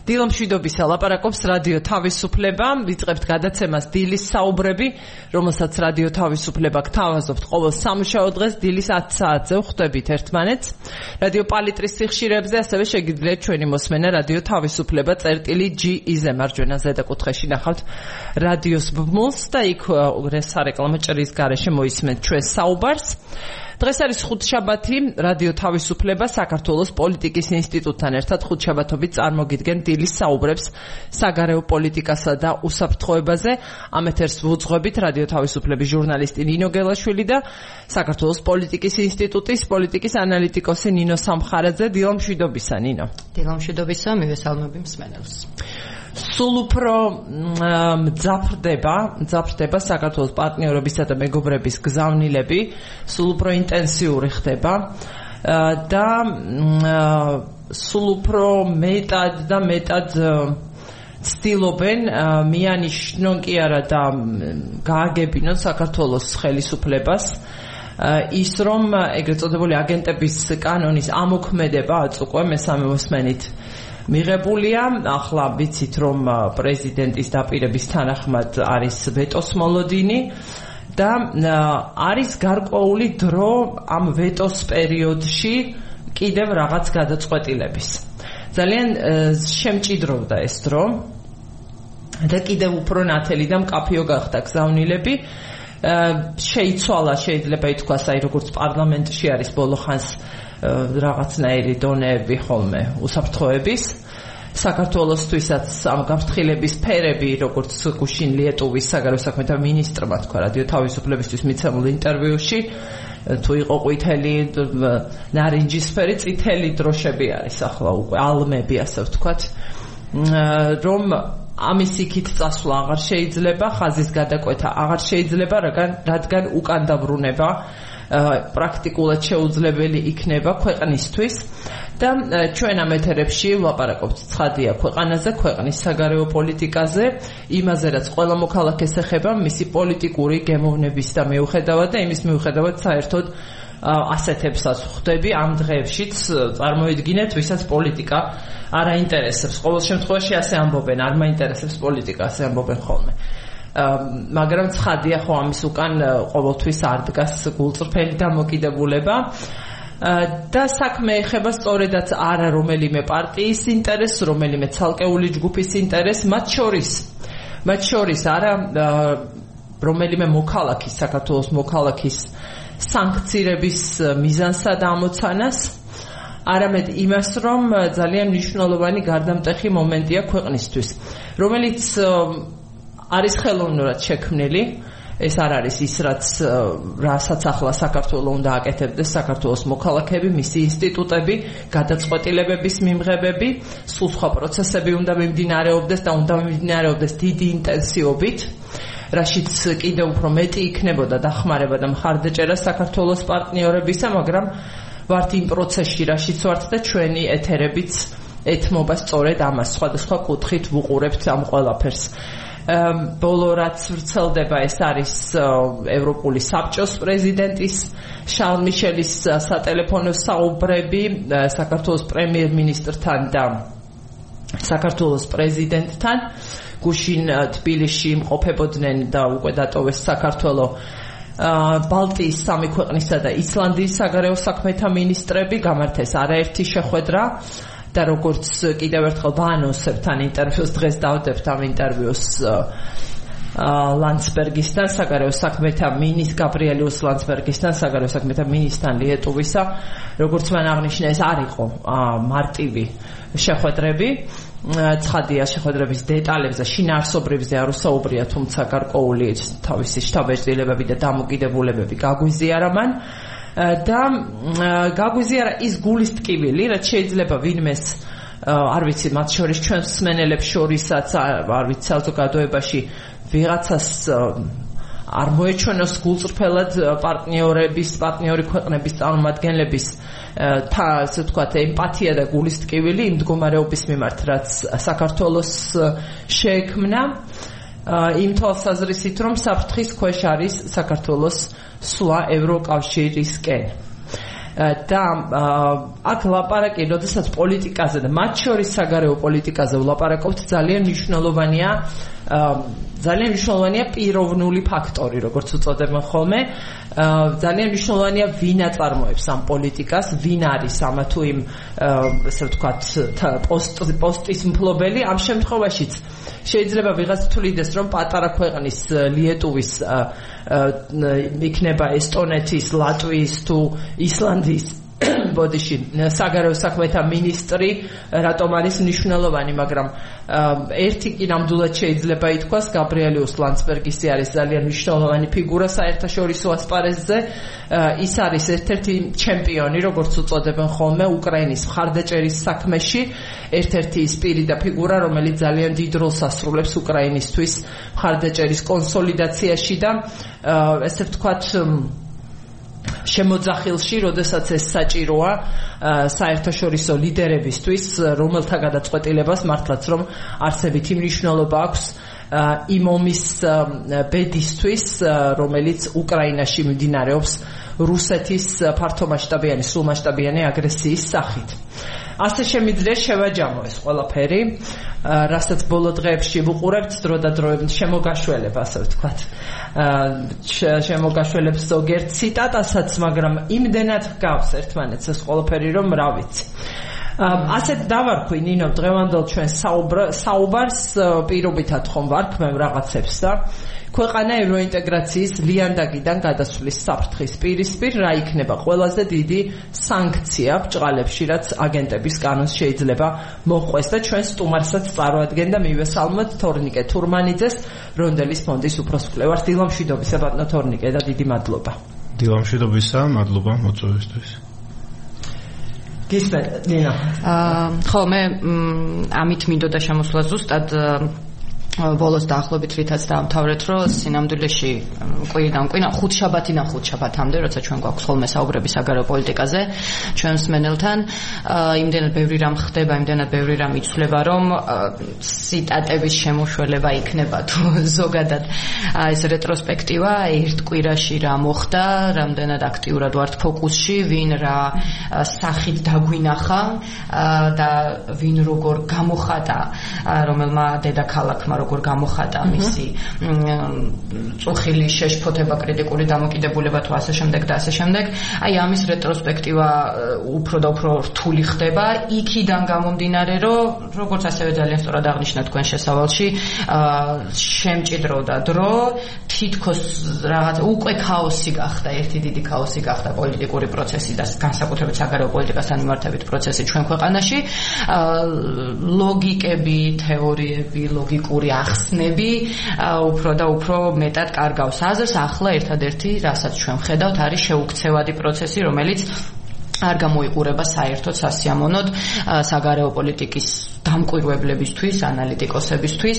დილამშვიდობისა ლაპარაკობს რადიო თავისუფლება, ვიწყებთ გადაცემას დილის საუბრები, რომელსაც რადიო თავისუფლება გთავაზობთ ყოველ სამუშაო დღეს დილის 10 საათზე ხვდებით ერთმანეთს. რადიო პალიტრის სიხშირეებზე ასევე შეგიძლიათ ჩვენი მოსმენა რადიო თავისუფლება წერტილი.ge-ზე მარჯვენა ზედაკუთხეში ნახავთ რადიოს ბმულს და იქ სარეკლამო ჭრის გარეშე მოისმენთ ჩვენს საუბარს. დღეს არის ხუთშაბათი, რადიო თავისუფლება საქართველოს პოლიტიკის ინსტიტუტთან ერთად ხუთშაბათობით წარმოგიდგენ დილის საუბრებს საგარეო პოლიტიკასა და უსაფრთხოებაზე. ამ ეთერს ვუძღვებით რადიო თავისუფლების ჟურნალისტი ნინო გელაშვილი და საქართველოს პოლიტიკის ინსტიტუტის პოლიტიკის ანალიტიკოსი ნინო სამხარაძე. დილამშვიდობისა, ნინო. დილამშვიდობისა, მივესალმები მსმენელს. სულ უფრო მძაფრდება საქართველოს პარტნიორებისა და მეგობრების გზავნილები, სულ უფრო ინტენსიური ხდება და სულ უფრო მეტად ცდილობენ მიანიშნონ კი არა და გააგებინონ საქართველოს ხელისუფლებას ის რომ ეგრეთ წოდებული აგენტების კანონის ამოქმედება უკვე მესამე მოსმენით მიღებულია. ახლა ვიცით რომ პრეზიდენტის დაპირების თანახმად არის ვეტოს მოლოდინი და არის გარკვეული დრო ამ ვეტოს პერიოდში კიდევ რაღაც გადაწყვეტილების. ძალიან შემჭიდროვდა ეს დრო და კიდევ უფრო ნათელი და მკაფიო გახდა გზავნილები. შეიცვალა შეიძლება ითქვას, როგორც პარლამენტში არის ბოლო ხანს რაღაცნაირი დონეები ხოლმე უსაფრთხოების. საქართველოსთვისაც ამ გაფრთხილების სფერები, როგორც გუშინ ლიეტუვის საგარეო საქმეთა მინისტრმა თქვა რადიო თავისუფლებისთვის მიცემულ ინტერვიუში, თუ იყო ყვითელი ნარინჯისფერი, წითელი დროშები არის ახლა უკვე ალმები, ასე ვთქვათ, რომ ამის იქით წასვლა აღარ შეიძლება, ხაზის გადაკვეთა აღარ შეიძლება, რადგან უკან დაბრუნება პრაქტიკულად შეუძლებელი იქნება ქვეყნისთვის და ჩვენ ამ ეთერებში ვლაპარაკობთ ცხადია ქვეყანაზე, ქვეყნის საგარეო პოლიტიკაზე, იმაზე რაც ყველა მოქალაქეს ეხება, მისი პოლიტიკური გემოვნების და მიუხედავად და იმის მიუხედავად საერთოდ ასეთებსაც ხვდები ამ დღეებშიც. წარმოიდგინეთ, ვისაც პოლიტიკა არ აინტერესებს. ყოველ შემთხვევაში ასე ამბობენ, არ მაინტერესებს პოლიტიკა, ასე ამბობენ ხოლმე. მაგრამ ცხადია ხო ამის უკან ყოველთვის არ დგას გულწრფელი დამოკიდებულება და საქმე ეხება სწორედაც არა რომელიმე პარტიის ინტერესს, რომელიმე ცალკეული ჯგუფის ინტერესს, მათ შორის არა რომელიმე მოქალაქის, საქართველოს მოქალაქის სანქცირების მიზანსა და ამოცანას, არამედ იმას, რომ ძალიან მნიშვნელოვანი გარდამტეხი მომენტია ქვეყნისთვის, რომელიც არის ხელოვნურად შექმნილი. ეს არ არის ის, რასაც ახლა საქართველოს უნდა აკეთებდეს საქართველოს მოქალაქეები, მისი ინსტიტუტები, გადაწყვეტილებების მიმღებები, სულ სხვა პროცესები უნდა მიმდინარეობდეს და უნდა მიმდინარეობდეს დიდი ინტენსივობით, რაშიც კიდევ უფრო მეტი იქნებოდა დახმარება და მხარდაჭერა საქართველოს პარტნიორებისა, მაგრამ ვართ იმ პროცესში, რაშიც ვართ და ჩვენი ეთერებიც ეთმობა სწორედ ამას, სხვადასხვა კუთხით ვუყურებთ ამ ყველაფერს. ბოლო რაც ვრცელდება, ეს არის ევროპული საბჭოს პრეზიდენტის შარლ მიშელის სატელეფონო საუბრები საქართველოს პრემიერ-მინისტრთან და საქართველოს პრეზიდენტთან. გუშინ თბილისში იმყოფებოდნენ და უკვე დატოვეს საქართველოს ბალტიის სამი ქვეყნისა და ისლანდიის საგარეო საქმეთა მინისტრები, გამართეს არაერთი შეხვედრა და როგორც კიდევ ერთხელ ვაანონსებთ ამ ინტერვიუს, დღეს დავდებთ ამ ინტერვიუს ლანცბერგისთან, საგარეო საქმეთა მინისტრ გაბრიელიუს ლანცბერგისთან, საგარეო საქმეთა მინისტრთან ლიეტუვისა, როგორც მან აღნიშნა, ეს არ იყო მარტივი შეხვედრები. ცხადია შეხვედრების დეტალებზე, შინაარსობრივზე არ უსაუბრია, თუმცა გარკვეული თავისი შთაბეჭდილებები და დამოკიდებულებები გაგვიზიარა მან. და გაგვიზიარა ის გულის ტკივილი, რაც შეიძლება ვინმეს არ ვიცი, მათ შორის ჩვენ მსმენელებს შორისაც, არ ვიცი, საზოგადოებაში ვიღაცას არ მოეჩვენოს გულწრფელად პარტნიორი ქვეყნების წარმომადგენლების ასე ვთქვათ, ემპათია და გულის ტკივილი იმ მდგომარეობის მიმართ, რაც საქართველოს შეექმნა, იმ თვალსაზრისით, რომ საფრთხის ქვეშ არის საქართველოს სვლა ევროკავშირისკენ. და აქ ლაპარაკი, როდესაც პოლიტიკაზე და მათ შორის საგარეო პოლიტიკაზე ვლაპარაკობთ, ძალიან მნიშვნელოვანია პიროვნული ფაქტორი, როგორც უწოდებენ ხოლმე. ძალიან მნიშვნელოვანია ვინ აწარმოებს ამ პოლიტიკას, ვინ არის ამა თუ იმ ესე ვთქვათ პოსტის მფლობელი. ამ შემთხვევაშიც შეიძლება ვიღაც თვლიდეს, რომ პატარა ქვეყნის ლიეტუვის იქნება ესტონეთის, ლატვიის თუ ისლანდიის ბოდიში საგარეო საქმეთა მინისტრი რატომ არის მნიშვნელოვანი, მაგრამ ერთი კი ნამდვილად შეიძლება ითქვას, გაბრიელიუს ლანდსბერგისი არის ძალიან მნიშვნელოვანი ფიგურა საერთაშორისო ასპარეზზე. ის არის ერთ-ერთი ჩემპიონი, როგორც უწოდებენ ხოლმე, უკრაინის მხარდაჭერის საქმეში, ერთ-ერთი სპირი და ფიგურა, რომელიც ძალიან დიდ როლს ასრულებს უკრაინისთვის მხარდაჭერის კონსოლიდაციაში და ესე ვთქვათ შემოძახილში, როდესაც ეს საჭიროა საერთაშორისო ლიდერებისთვის, რომელთა გადაწყვეტილებას მართლაც რომ არსებითი მნიშვნელობა აქვს იმ ომის ბედისთვის, რომელიც უკრაინაში მიმდინარეობს რუსეთის ფართომასშტაბიანი, სრულმასშტაბიანი აგრესიის სახით. ასე შემიძლია შევაჯამო ეს ყველაფერი, რასაც ბოლო დღეებში ვუყურებთ დროდადრო შემოგაშველებ, ასე ვთქვათ. შემოგაშველებს ზოგიერთ ციტატასაც, მაგრამ იმდენად გავს ერთმანეთს ეს ყველაფერი, რომ რა ვიცი. ასეთ დავარქვი ნინო დღევანდელ ჩვენ საუბარს პირობითად ხომ ვარქმევ რაღაცებს და ქვეყანა ევროინტეგრაციის ლიანდაგიდან გადასვლის საფრთხის პირისპირ რა იქნება ყველაზე დიდი სანქცია ბჭყალებში, რაც აგენტების კანონს შეიძლება მოჰყვეს და ჩვენ სტუმარსაც წარვადგენდა მივესალმოთ თორნიკე თურმანიძეს, რონდელის ფონდის უფროს მკვლევარს. დილამშვიდობისა ბატონო თორნიკე და დიდი მადლობა. დილამშვიდობისა, მადლობა მოწვევისთვის. გისმენთ, ნინა. ხო, მე ამით მინდოდა შემოსვლა ზუსტად ბოლოს დაახლოებით რითაც დაამთავრეთ, რომ სინამდვილეში კვირიდან კვირა ხუთშაბათიდან ხუთშაბათამდე, როცა ჩვენ გვაქვს ხოლმე საუბრები საგარეო პოლიტიკაზე, ჩვენ მსმენელთან, იმდენად ბევრი რამ ხდება, იმდენად ბევრი რამ იცვლება, რომ ციტატების შემოშველება იქნება თუ ზოგადად ეს რეტროსპექტივა ერთ კვირაში რა მოხდა, რამდენად აქტიურად ვართ ფოკუსში, ვინ რა სახით დაგვინახა და ვინ როგორ გამოხატა რომელმა დედაქალაქმა როგორ გამოხატა მისი წუხილი შეშფოთება, კრიტიკული დამოკიდებულება თუ ასე შემდეგ და ასე შემდეგ. აი ამის რეტროსპექტივა უფრო და უფრო რთული ხდება, იქიდან გამომდინარე, რომ როგორც ასევე ძალიან სწორად აღნიშნა თქვენ შესავალში, შემჭიდროვდა დრო, თითქოს რაღაც უკვე ქაოსი გახდა, ერთი დიდი ქაოსი გახდა პოლიტიკური პროცესი და განსაკუთრებით საგარეო პოლიტიკასთან მიმართებით პროცესი ჩვენ ქვეყანაში. ლოგიკები, თეორიები, ლოგიკური ახსნები უფრო და უფრო მეტად კარგავს აზრს. ახლა ერთადერთი, რასაც ჩვენ ვხედავთ, არის შეუქცევადი პროცესი, რომელიც არ გამოიყურება საერთოდ სასიამოვნოდ საგარეო პოლიტიკის დამკვირვებლებისთვის, ანალიტიკოსებისთვის,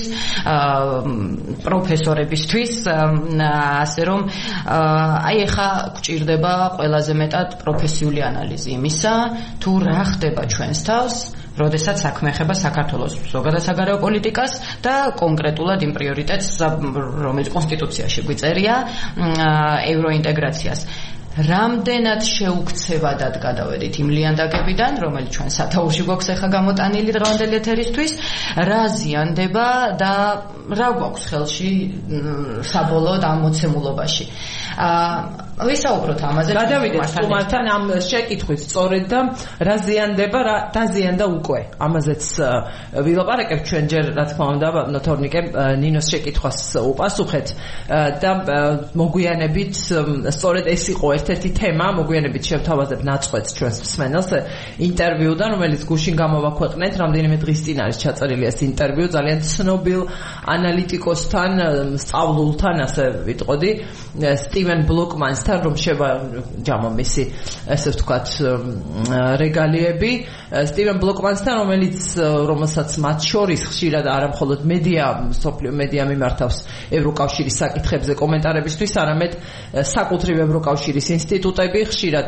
პროფესორებისთვის, ასე რომ აი ეხა გვჭირდება ყველაზე მეტად პროფესიული ანალიზი იმისა, თუ რა ხდება ჩვენს თავს, როდესაც საქმე ეხება საქართველოს ზოგადად საგარეო პოლიტიკას და კონკრეტულად იმ პრიორიტეტს, რომელიც კონსტიტუციაში გვიწერია, ევროინტეგრაციას. რამდენად შეუქცევადად გადავედით იმ ლიანდაგებიდან, რომელიც ჩვენ სათაურში გვაქვს ახლა გამოტანილი დღევანდელი ეთერისთვის, რა ზიანდება და რა გვაქვს ხელში საბოლოოდ ამ მოცემულობაში. ვისაუბროთ ამაზე. გადავიდეთ სტუმართან ამ შეკითხვით სწორედ და რა ზიანდება, რა დაზიანდა უკვე. ამაზეც ვილაპარაკებ ჩვენ ჯერ, რა თქმა უნდა, თორნიკე ნინოს შეკითხვას უპასუხეთ და მოგვიანებით სწორედ ეს იყო ერთ-ერთი თემა, მოგვიანებით შევთავაზებ ნაწყვეტს ჩვენს მსმენელს ინტერვიუდან, რომელიც გუშინ გამოვაქვეყნეთ, რამდენიმე დღის წინ არის ჩაწერილი ეს ინტერვიუ ძალიან ცნობილ ანალიტიკოსთან, სწავლულთან, ასე ვიტყოდი, სტივენ ბლოკმანსთან, რომ შევაჯამო მისი, ესე ვთქვათ, რეგალიები, სტივენ ბლოკმანსთან, რომელსაც მათ შორის ხშირად არა მხოლოდ მედია, სოფლიო მედია მიმართავს ევროკავშირის საკითხებზე კომენტარებისთვის, არამედ საკუთრივ ევროკავშირის ინსტიტუტები ხშირად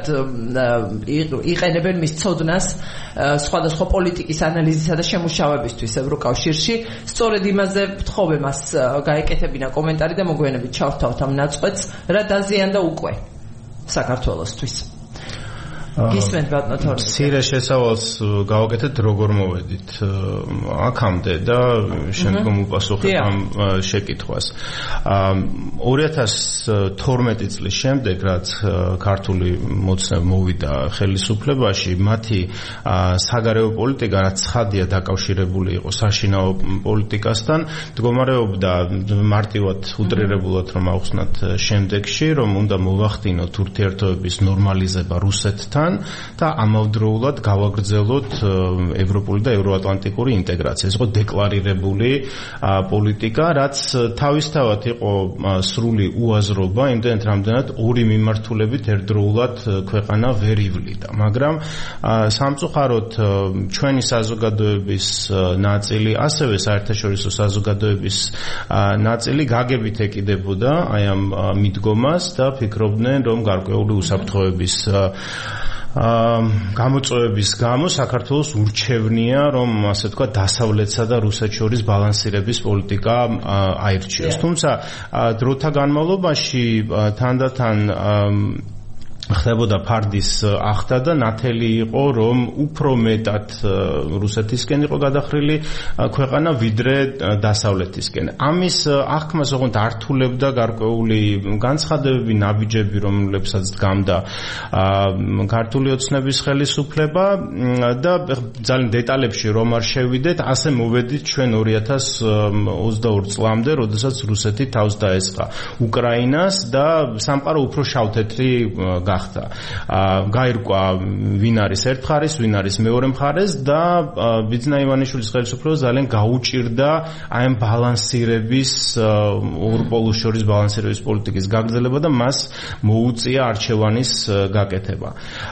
იყენებენ მის ცოდნას სხვადასხვა პოლიტიკის ანალიზისა და შემუშავებისთვის ევროკავშირში. სწორედ იმაზე ვთხოვე მას გაეკეთებინა კომენტარი და მოგვიანებით ჩავთავთ ამ ნაწყვეტს, რა დაზიანდა უკვე საქართველოსთვის. გისმენთ ბატონო თორნიკე. სირე შესავალს გავაკეთეთ როგორ მოვედით აქამდე და შემდგომ უპასუხებ ამ შეკითხვას. 2012 წლის შემდეგ რაც ქართული მოცნე მოვიდა ხელისუფლებაში, მათი საგარეო პოლიტიკა რაც ცხადია დაკავშირებული იყო საშინაო პოლიტიკასთან, მდგომარეობდა მარტივად უტრირებულად რომ ავხსნათ შემდეგში, რომ უნდა მოვახდინოთ ურთიერთობების ნორმალიზება რუსეთთან და ამავდროულად გავაგრძელოთ ევროპული და ევროატლანტიკური ინტეგრაცია. ეს იყო დეკლარირებული პოლიტიკა, რაც თავისთავად იყო სრული უაზრობა, იმდენად რამდენად ორი მიმართულებით ერთდროულად ქვეყანა ვერ ივლიდა. მაგრამ სამწუხაროდ ჩვენი საზოგადოების ნაწილი, ასევე საერთაშორისო საზოგადოების ნაწილი გაგებით ეკიდებოდა აი ამ მიდგომას და ფიქრობდნენ, რომ გარკვეული უსაფრთხოების გამოწვევების გამო საქართველოს ურჩევნია, რომ ასე თქვა დასავლეთსა და რუსეთს შორის ბალანსირების პოლიტიკა აირჩიოს. თუმცა დროთა განმავლობაში თანდათან ხდებოდა ფარდის ახდა და ნათელი იყო, რომ უფრო მეტად რუსეთისკენ იყო გადახრილი ქვეყანა ვიდრე დასავლეთისკენ. ამის აღქმას ოღონდ ართულებდა გარკვეული განცხადებები, ნაბიჯები, რომლებსაც დგამდა ქართული ოცნების ხელისუფლება და ძალიან დეტალებში რომ არ შევიდეთ, ასე მოვედით ჩვენ 2022 წლამდე, როდესაც რუსეთი თავს დაესხა უკრაინას და სამყარო უფრო შავთეთრი გაირკვა ვინ არის ერთ მხარეს, ვინ არის მეორე მხარეს და ბიძინა ივანიშვილის ხელისუფლება ძალიან გაუჭირდა აი ამ ბალანსირების ორ პოლუს შორის ბალანსირების პოლიტიკის გაგრძელება და მას მოუწია არჩევანის გაკეთება.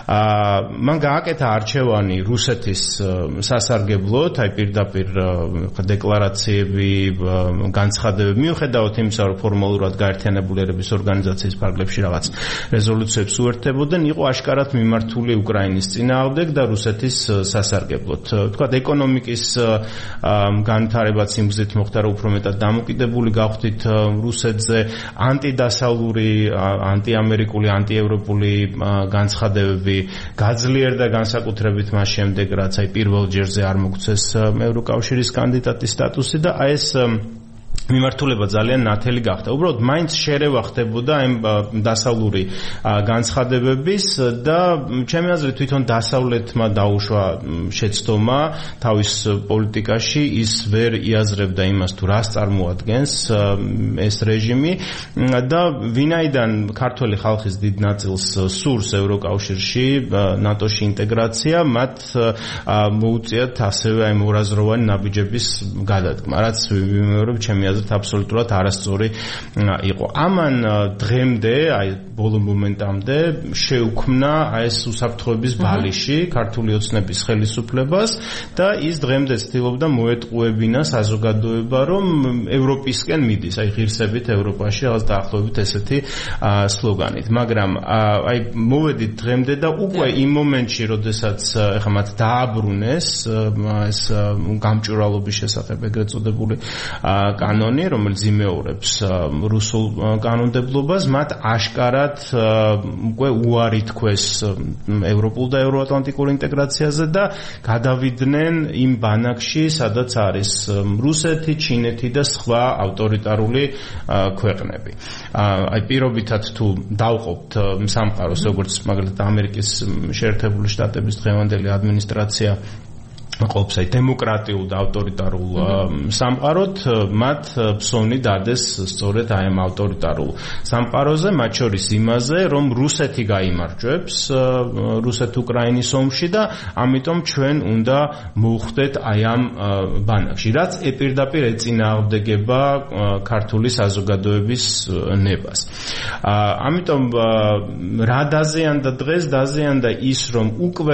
მან გააკეთა არჩევანი რუსეთის სასარგებლოდ, აი პირდაპირ დეკლარაციები, განცხადებები, მიუხედავად იმისა, რომ ფორმალურად გაერთიანებული ერების ორგანიზაციის ფარგლებში რაღაც რეზოლუციებს უერთებოდნენ, იყო აშკარად მიმართული უკრაინის წინააღმდეგ და რუსეთის სასარგებლოდ. თქვათ, ეკონომიკის განვითარებაც იმ გზით მოხდა, რომ უფრო მეტად დამოკიდებული გავხდით რუსეთზე, ანტიდასავლური, ანტიამერიკული, ანტიევროპული განცხადებები გაძლიერდა განსაკუთრებით მას შემდეგ, რაც აი პირველ ჯერზე არ მოგვცეს ევროკავშირის კანდიდატის სტატუსი და აი ეს მიმართულება ძალიან ნათელი გახდა. უბრალოდ მაინც შერევა ხდებოდა ამ დასავლური განცხადებების და ჩემი აზრით თვითონ დასავლეთმა დაუშვა შეცდომა თავის პოლიტიკაში, ის ვერ იაზრებდა იმას თუ რას წარმოადგენს ეს რეჟიმი და ვინაიდან ქართველი ხალხის დიდ ნაწილს სურს ევროკავშირში, ნატოში ინტეგრაცია, მათ მოუწიათ ასევე აი მორაზროვანი ნაბიჯების გადადგმა, რაც ვიმეორებ ჩემი აბსოლუტურად არასწორი იყო. ამან დღემდე, აი ბოლო მომენტამდე შეუქმნა აი ეს უსაფრთხოების ბალიში ქართული ოცნების ხელისუფლებას და ის დღემდე ცდილობდა მოეტყუებინა საზოგადოება, რომ ევროპისკენ მიდის, აი ღირსებით ევროპაში რაღაც დაახლოებით ესეთი სლოგანით. მაგრამ აი მოვედით დღემდე და უკვე იმ მომენტში, როდესაც ეხლა მათ დააბრუნეს ეს გამჭვირვალობის შესახებ ეგრეთ წოდებული კანონი, რომელიც იმეორებს რუსულ კანონმდებლობას, მათ აშკარად უკვე უარი თქვეს ევროპულ და ევროატლანტიკურ ინტეგრაციაზე და გადავიდნენ იმ ბანაკში, სადაც არის რუსეთი, ჩინეთი და სხვა ავტორიტარული ქვეყნები. აი პირობითად თუ დავყოფთ სამყაროს, როგორც მაგალითად ამერიკის შეერთებული შტატების დღევანდელი ადმინისტრაცია ყოფს აი დემოკრატიულ და ავტორიტარულ სამყაროთ, მათ ფსონი დადეს სწორედ აი ამ ავტორიტარულ სამყაროზე, მათ შორის იმაზე, რომ რუსეთი გაიმარჯვებს რუსეთ-უკრაინის ომში და ამიტომ ჩვენ უნდა მოვხვდეთ აი ამ ბანაკში, რაც პირდაპირ ეწინააღმდეგება ქართული საზოგადოების ნებას. ამიტომ რა დაზიანდა დღეს, დაზიანდა ის, რომ უკვე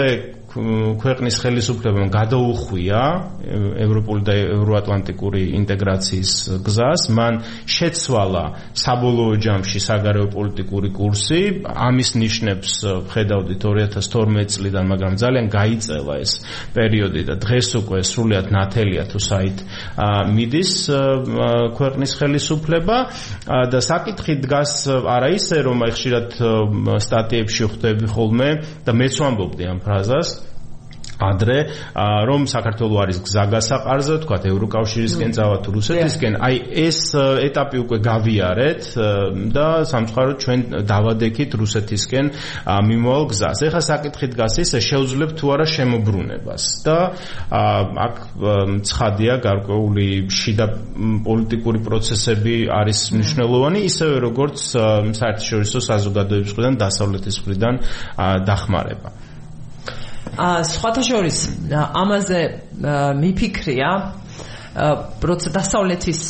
ქვეყნის ხელისუფლებამ გადაუხვია ევროპული და ევროატლანტიკური ინტეგრაციის გზას, მან შეცვალა საბოლოო ჯამში საგარეო პოლიტიკური კურსი, ამის ნიშნებს ხედავდით 2012 წლიდან, მაგრამ ძალიან გაიწევა ეს პერიოდი და დღეს უკვე სრულიად ნათელია თუ საით მიდის ქვეყნის ხელისუფლება და საკითხი დგას არა ისე, რომ ხშირად სტატიებში ხვდები ხოლმე და მეც ვამბობდი ამ ფრაზას ადრე, რომ საქართველო არის გზა გასაყარზე, თქვათ ევროკავშირისკენ წავა თუ რუსეთისკენ, აი ეს ეტაპი უკვე გავიარეთ და სამწუხაროდ ჩვენ დავადექით რუსეთისკენ მიმავალ გზას. ეხლა საკითხი დგას ისე, შევძლებთ თუ არა შემოbrunებას და აქ ცხადია გარკვეული შიდა პოლიტიკური პროცესები არის მნიშვნელოვანი, ისევე როგორც საერთაშორისო საზოგადოების მხრიდან, დასავლეთის მხრიდან დახმარება. სხვათა შორის ამაზე მიფიქრია დასავლეთის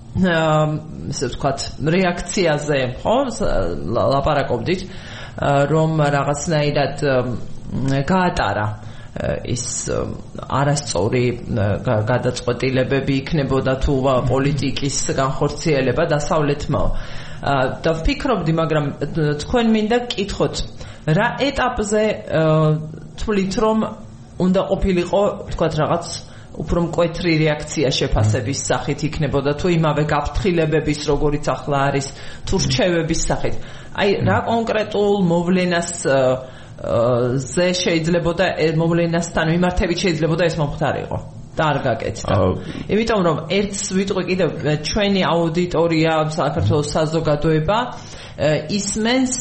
ესე ვთქვათ რეაქციაზე, ხო, ლაპარაკობდით, რომ რაღაცნაირად გაატარა ის არასწორი გადაწყვეტილებები იქნებოდა თუ პოლიტიკის განხორციელება დასავლეთმა. და ვფიქრობდი, მაგრამ თქვენ მინდა გკითხოთ, რა ეტაპზე თვლით, რომ უნდა ყოფილიყო, თქვათ, რაღაც უფრო მკვეთრი რეაქცია შეფასების სახით იქნებოდა თუ იმავე გაფრთხილებების, როგორიც ახლა არის, თუ რჩევების სახით. აი, რა კონკრეტულ მოვლენას ზე შეიძლებოდა მოვლენასთან მიმართებით შეიძლებოდა ეს მომხდარიყო და არ გაკეთდა. იმიტომ რომ ერთს ვიტყვი კიდევ, ჩვენი აუდიტორია, საქართველოს საზოგადოება ისმენს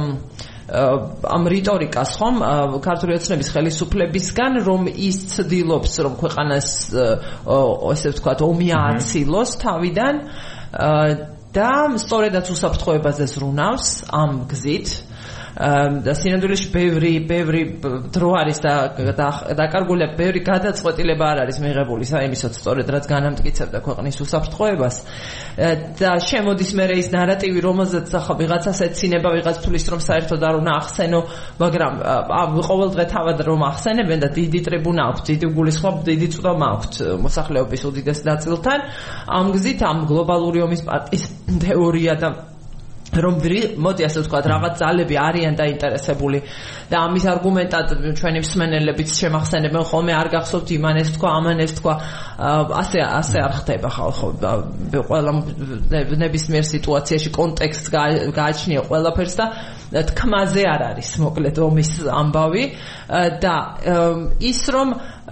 ამ რიტორიკას, ხომ, ქართული ოცნების ხელისუფლებისგან, რომ ის ცდილობს, რომ ქვეყანას ესე ვთქვათ ომი ააცილოს თავიდან და სწორედაც უსაფრთხოებაზე ზრუნავს ამ გზით. და სინამდვილეში ბევრი დრო არის დაკარგული, ბევრი გადაწყვეტილება არ არის მიღებული საიმისოდ, სწორედ რაც განამტკიცებდა ქვეყნის უსაფრთხოებას და შემოდის მერე ის ნარატივი, რომელზეც ახლა ვიღაცას ეცინება, ვიღაც თulis რომ საერთოდ არ უნდა ახსენო, მაგრამ ყოველ დღე თავად რომ ახსენებენ და დიდი ტრიბუნა აქვს, დიდი გულისხმობა, დიდი წვდომა აქვს მოსახლეობის უდიდეს ნაწილთან, ამ გზით ამ გლობალური ომის პარტიის თეორია და რომ მოდი ასე ვთქვათ, რაღაც ძალები არიან დაინტერესებული და ამის არგუმენტად ჩვენი მსმენელებიც შემახსენებენ ხოლმე, არ გახსოვთ იმან ეს თქვა, ამან ეს თქვა, ასე არ ხდება ხალხო. ყველა ნებისმიერ სიტუაციაში კონტექსტს გააჩნია ყველაფერს და თქმაზე არ არის მოკლედ ომის ამბავი და ის რომ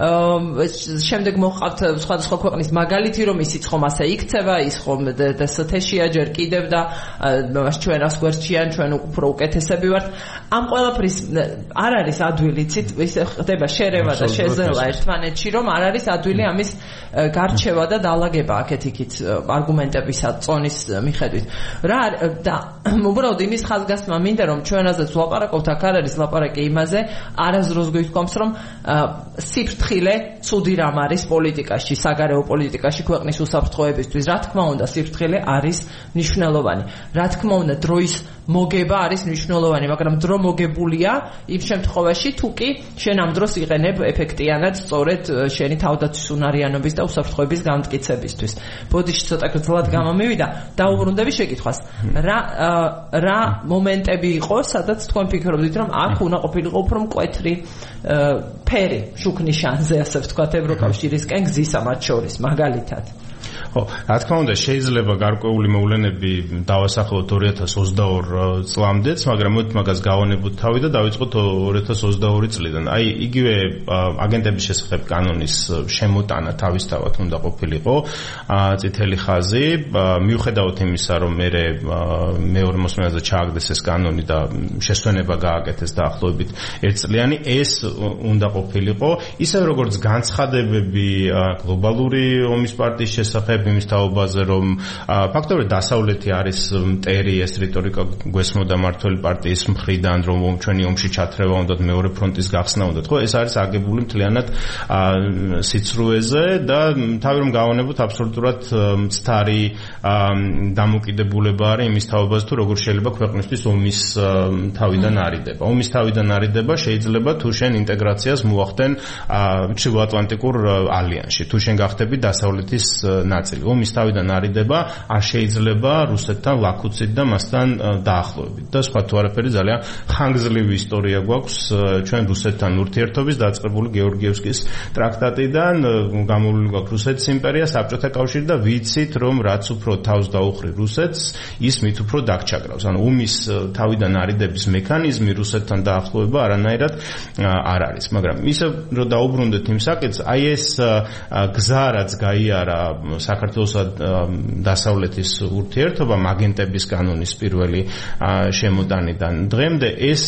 შემდეგ მოყავთ სხვადასხვა ქვეყნის მაგალითი, რომ ისიც ხომ ასე იქცევა, ის ხომ დასათეშია ჯერ კიდევ და ჩვენ რას გვერდჩიან, ჩვენ უფრო უკეთესები ვართ. ამ ყველაფრის არ არის ადვილი, იცით, ისე ხდება შერევა და შეზელა ერთმანეთში, რომ არ არის ადვილი ამის გარჩევა და დალაგება აქეთ-იქით არგუმენტებისა წონის მიხედვით. რა და უბრალოდ იმის ხაზგასმა მინდა, რომ ჩვენ ასეც ვლაპარაკობთ, აქ არ არის ლაპარაკი იმაზე, არასდროს გვიქვამს, რომ სიფრთხილე ცუდი რამ არის პოლიტიკაში, საგარეო პოლიტიკაში ქვეყნის უსაფრთხოებისთვის. რა თქმა უნდა, სიფრთხილე არის მნიშვნელოვანი. რა თქმა უნდა, დროის მოგება არის მნიშვნელოვანი, მაგრამ დრო მოგებულია იმ შემთხვევაში, თუ კი შენ ამ დროს იყენებ ეფექტიანად სწორედ შენი თავდაცვის უნარიანობის და უსაფრთხოების გამტკიცებისთვის. ბოდიში ცოტა გძლად გამომივიდა, დაუბრუნდები შეკითხვას. რა მომენტები იყო, სადაც თქვენ ფიქრობდით, რომ აქ უნდა ყოფილიყო უფრო მკვეთრი ფერი შუქნიშანზე, ასე ვთქვათ, ევროკავშირისკენ გზისა მათ შორის, მაგალითად. ხო, რა თქმა უნდა, შეიძლება გარკვეული მოვლენები დავასახელოთ 2022 წლამდეც, მაგრამ მოდი მაგას გავანებოთ თავი და დავიწყოთ 2022 წლიდან. აი, იგივე აგენტების შესახებ კანონის შემოტანა თავისთავად უნდა ყოფილიყო წითელი ხაზი, მიუხედავად იმისა, რომ მეორე მოსმენაზე ჩააგდეს ეს კანონი და შესვენება გააკეთეს დაახლოებით 1 წლიანი, ეს უნდა ყოფილიყო, ისე როგორც განცხადებები გლობალური ომის პარტიის შესახებ ვიწერებ იმის თაობაზე, რომ ფაქტობრივად დასავლეთი არის მტერი, ეს რიტორიკა გვესმოდა მართველი პარტიის მხრიდან, რომ ჩვენი ომში ჩათრევა უნდათ, მეორე ფრონტის გახსნა უნდათ. ხო, ეს არის აგებული მთლიანად სიცრუეზე და თავი რომ გავანებოთ აბსოლუტურად მცდარი დამოკიდებულება არის იმის თაობაზე, თუ როგორ შეიძლება ქვეყნისთვის ომის თავიდან არიდება. ომის თავიდან არიდება შეიძლება თუ შენ ინტეგრაციას მოახდენ ჩრდილოატლანტიკურ ალიანსში, თუ შენ გახდები დასავლეთის ნაწილი. ომის თავიდან არიდება არ შეიძლება რუსეთთან ლაქუცით და მასთან დაახლოებით. და სხვა თუ არაფერი ძალიან ხანგრძლივი ისტორია გვაქვს ჩვენ რუსეთთან ურთიერთობის დაწყებული გეორგიევსკის ტრაქტატიდან, გამოვლილი გვაქვს რუსეთის იმპერია, საბჭოთა კავშირი და ვიცით რომ რაც უფრო თავს დაუხრი რუსეთს, ის მით უფრო დაგჩაგრავს. ანუ ომის თავიდან არიდების მექანიზმი რუსეთთან დაახლოება არანაირად არ არის, მაგრამ ისე რომ დაუბრუნდეთ იმ საკითხს, აი ეს გზა რაც გაიარა საქართველოსა დასავლეთის ურთიერთობამ აგენტების კანონის პირველი შემოტანიდან დღემდე ეს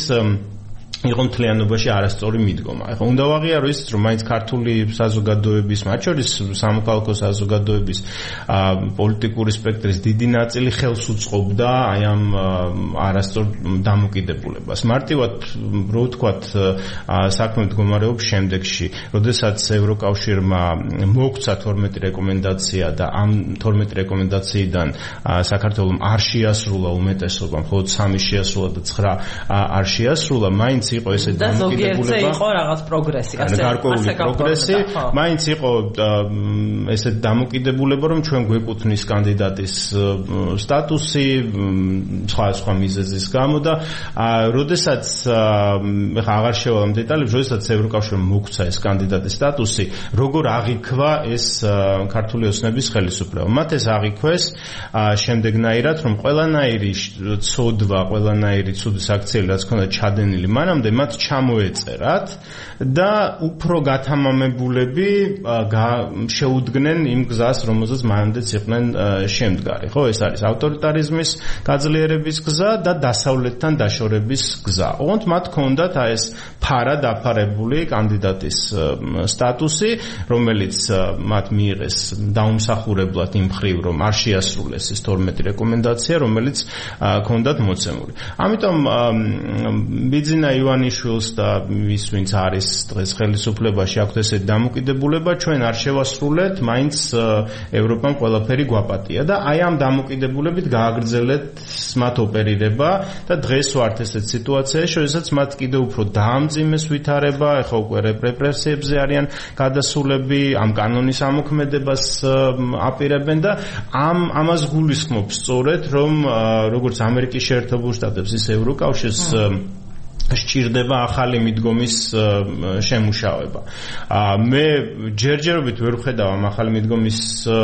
იყო მთლიანობაში არასწორი მიდგომა. ეხლა უნდა ვაღიარო ისიც, რომ მაინც ქართული საზოგადოების, მათ შორის სამოქალაქო საზოგადოების პოლიტიკური სპექტრის დიდი ნაწილი ხელს უწყობდა აი ამ არასწორ დამოკიდებულებას. მარტივად რო ვთქვათ, საქმე მდგომარეობს შემდეგში, როდესაც ევროკავშირმა მოგვცა 12 რეკომენდაცია და ამ 12 რეკომენდაციიდან საქართველოს არ შეასრულა უმეტესობა, მხოლოდ 3 შეასრულა და 9 არ შეასრულა, მაინც იყო ესე დამოკიდებულება. იყო რაღაც პროგრესი, ასე პროგრესი, მაინც იყო ესე დამოკიდებულება, რომ ჩვენ გვეკუთვნის კანდიდატის სტატუსი სხვა მიზეზის გამო და როდესაც ეხლა აღარ შევალ დეტალებს, როდესაც ევროკავშირმა მოგვცა ეს კანდიდატის სტატუსი, როგორ აღიქვა ეს ქართული ოცნების ხელისუფლება. მათ ეს აღიქვეს შემდეგნაირად, რომ ყველანაირი ცოდვა, ყველანაირი ცუდი საქციელი რაც ქონდა ჩადენილი მანამდე მათ ჩამოეწერათ და უფრო გათამამებულები შეუდგნენ იმ გზას, რომელზეც მანამდეც იყვნენ შემდგარი. ხო, ეს არის ავტორიტარიზმის გაძლიერების გზა და დასავლეთთან დაშორების გზა. ოღონდ მათ ჰქონდათ აი ეს ფარა დაფარებული კანდიდატის სტატუსი, რომელიც მათ მიიღეს დაუმსახურებლად იმ მხრივ, რომ არ შეასრულეს ეს 12 რეკომენდაცია, რომელიც ჰქონდათ მოცემული. ამიტომ ბიძინა ივანიშვილს და ის ვინც არის დღეს ხელისუფლებაში აქვს ესეთი დამოკიდებულება, ჩვენ არ შევასრულეთ, მაინც ევროპამ ყველაფერი გვაპატია და აი ამ დამოკიდებულებით გააგრძელეთ მათ ოპერირება და დღეს ვართ ესეთ სიტუაციაში, როდესაც მათ კიდევ უფრო დაამძიმეს ვითარება, ეხლა უკვე რეპრესიებზე არიან გადასულები, ამ კანონის ამოქმედებას აპირებენ და ამას გულისხმობს სწორედ, რომ როგორც ამერიკის შეერთებულ შტატებს, ის ევროკავშირს სჭირდება ახალი მიდგომის შემუშავება. მე ჯერჯერობით ვერ ვხედავ ამ ახალი მიდგომის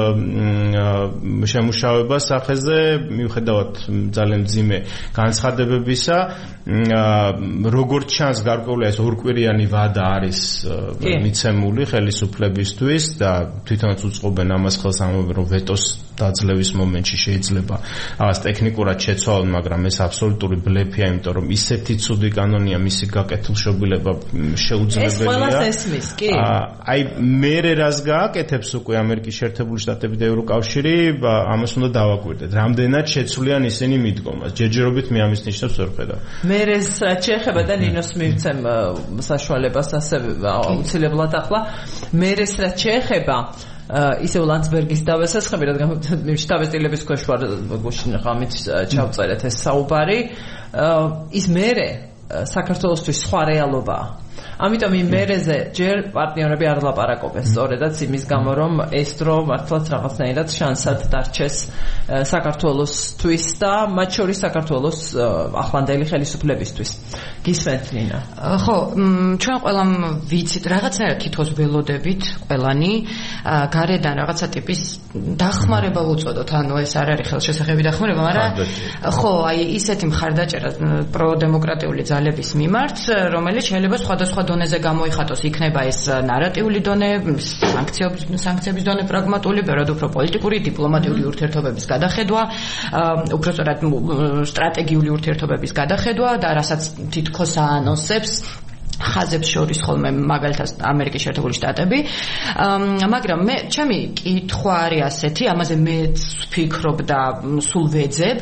შემუშავებას სახეზე, მიუხედავად ძალიან მძიმე განცხადებებისა, როგორც ჩანს გარკვეული ეს ორკვირიანი ვადა არის მიცემული ხელისუფლებისთვის და თვითონაც უწყობენ ამას ხელს, ამბობენ რომ ვეტოს დაძლევის მომენტში შეიძლება ამას ტექნიკურად შეცვალონ, მაგრამ ეს აბსოლუტური ბლეფია, იმიტომ რომ ისეთი ცუდი კანონია, მისი გაკეთილშობილება შეუძლებელია. ეს ყველას ესმის, კი? აი მე რას გააკეთებს უკვე ამერიკის შეერთებული შტატები და ევროკავშირი, ამას უნდა დავაკვირდეთ. რამდენად შეცვლიან ისინი მიდგომას. ჯერჯერობით მე ამის ნიშნებს ვერ ვხედავ. მე ეს რაც შეეხება და ნინოს მივცემ საშუალებას ასევე აუცილებლად ახლა მე ეს რაც შეეხება ისევ ლანდსბერგის დავესახები, რადგან შტაბ-ეტილების ქვეშ ვარ გუშინ ღამით ჩავწერეთ ეს საუბარი, ის მერე საქართველოსთვის სხვა რეალობაა. ამიტომ იმ მერეზე ჯერ პარტნიორები არ ლაპარაკობენ სწორედაც იმის გამო, რომ ეს დრო მართლაც რაღაცნაირად შანსად დარჩეს საქართველოსთვის და მათ შორის საქართველოს ახლანდელი ხელისუფლებისთვის. გისმენთ ნინა? ხო, ჩვენ ყველამ ვიცით, რაღაცნაირად თითქოს ველოდებით ყველანი გარედან რაღაცა ტიპის დახმარება უწოდოთ, ანუ ეს არ არის ხელშესახები დახმარება, მაგრამ ხო, აი ისეთი მხარდაჭერა პროდემოკრატიული ძალების მიმართ, რომელიც შეიძლება სხვადასხვა დონეზე გამოიხატოს, იქნება ეს ნარატიული დონე, სანქციების დონე, პრაგმატული, ბევრად უფრო პოლიტიკური, დიპლომატიური ურთიერთობების გადახედვა, უბრალოდ სტრატეგიული ურთიერთობების გადახედვა და რასაც თითქოს აანონსებს ხაზებს შორის ხოლმე მაგალითად ამერიკის შეერთებული შტატები მაგრამ მე ჩემი კითხვა არის ასეთი ამაზე მეც ვფიქრობ და სულ ვეძებ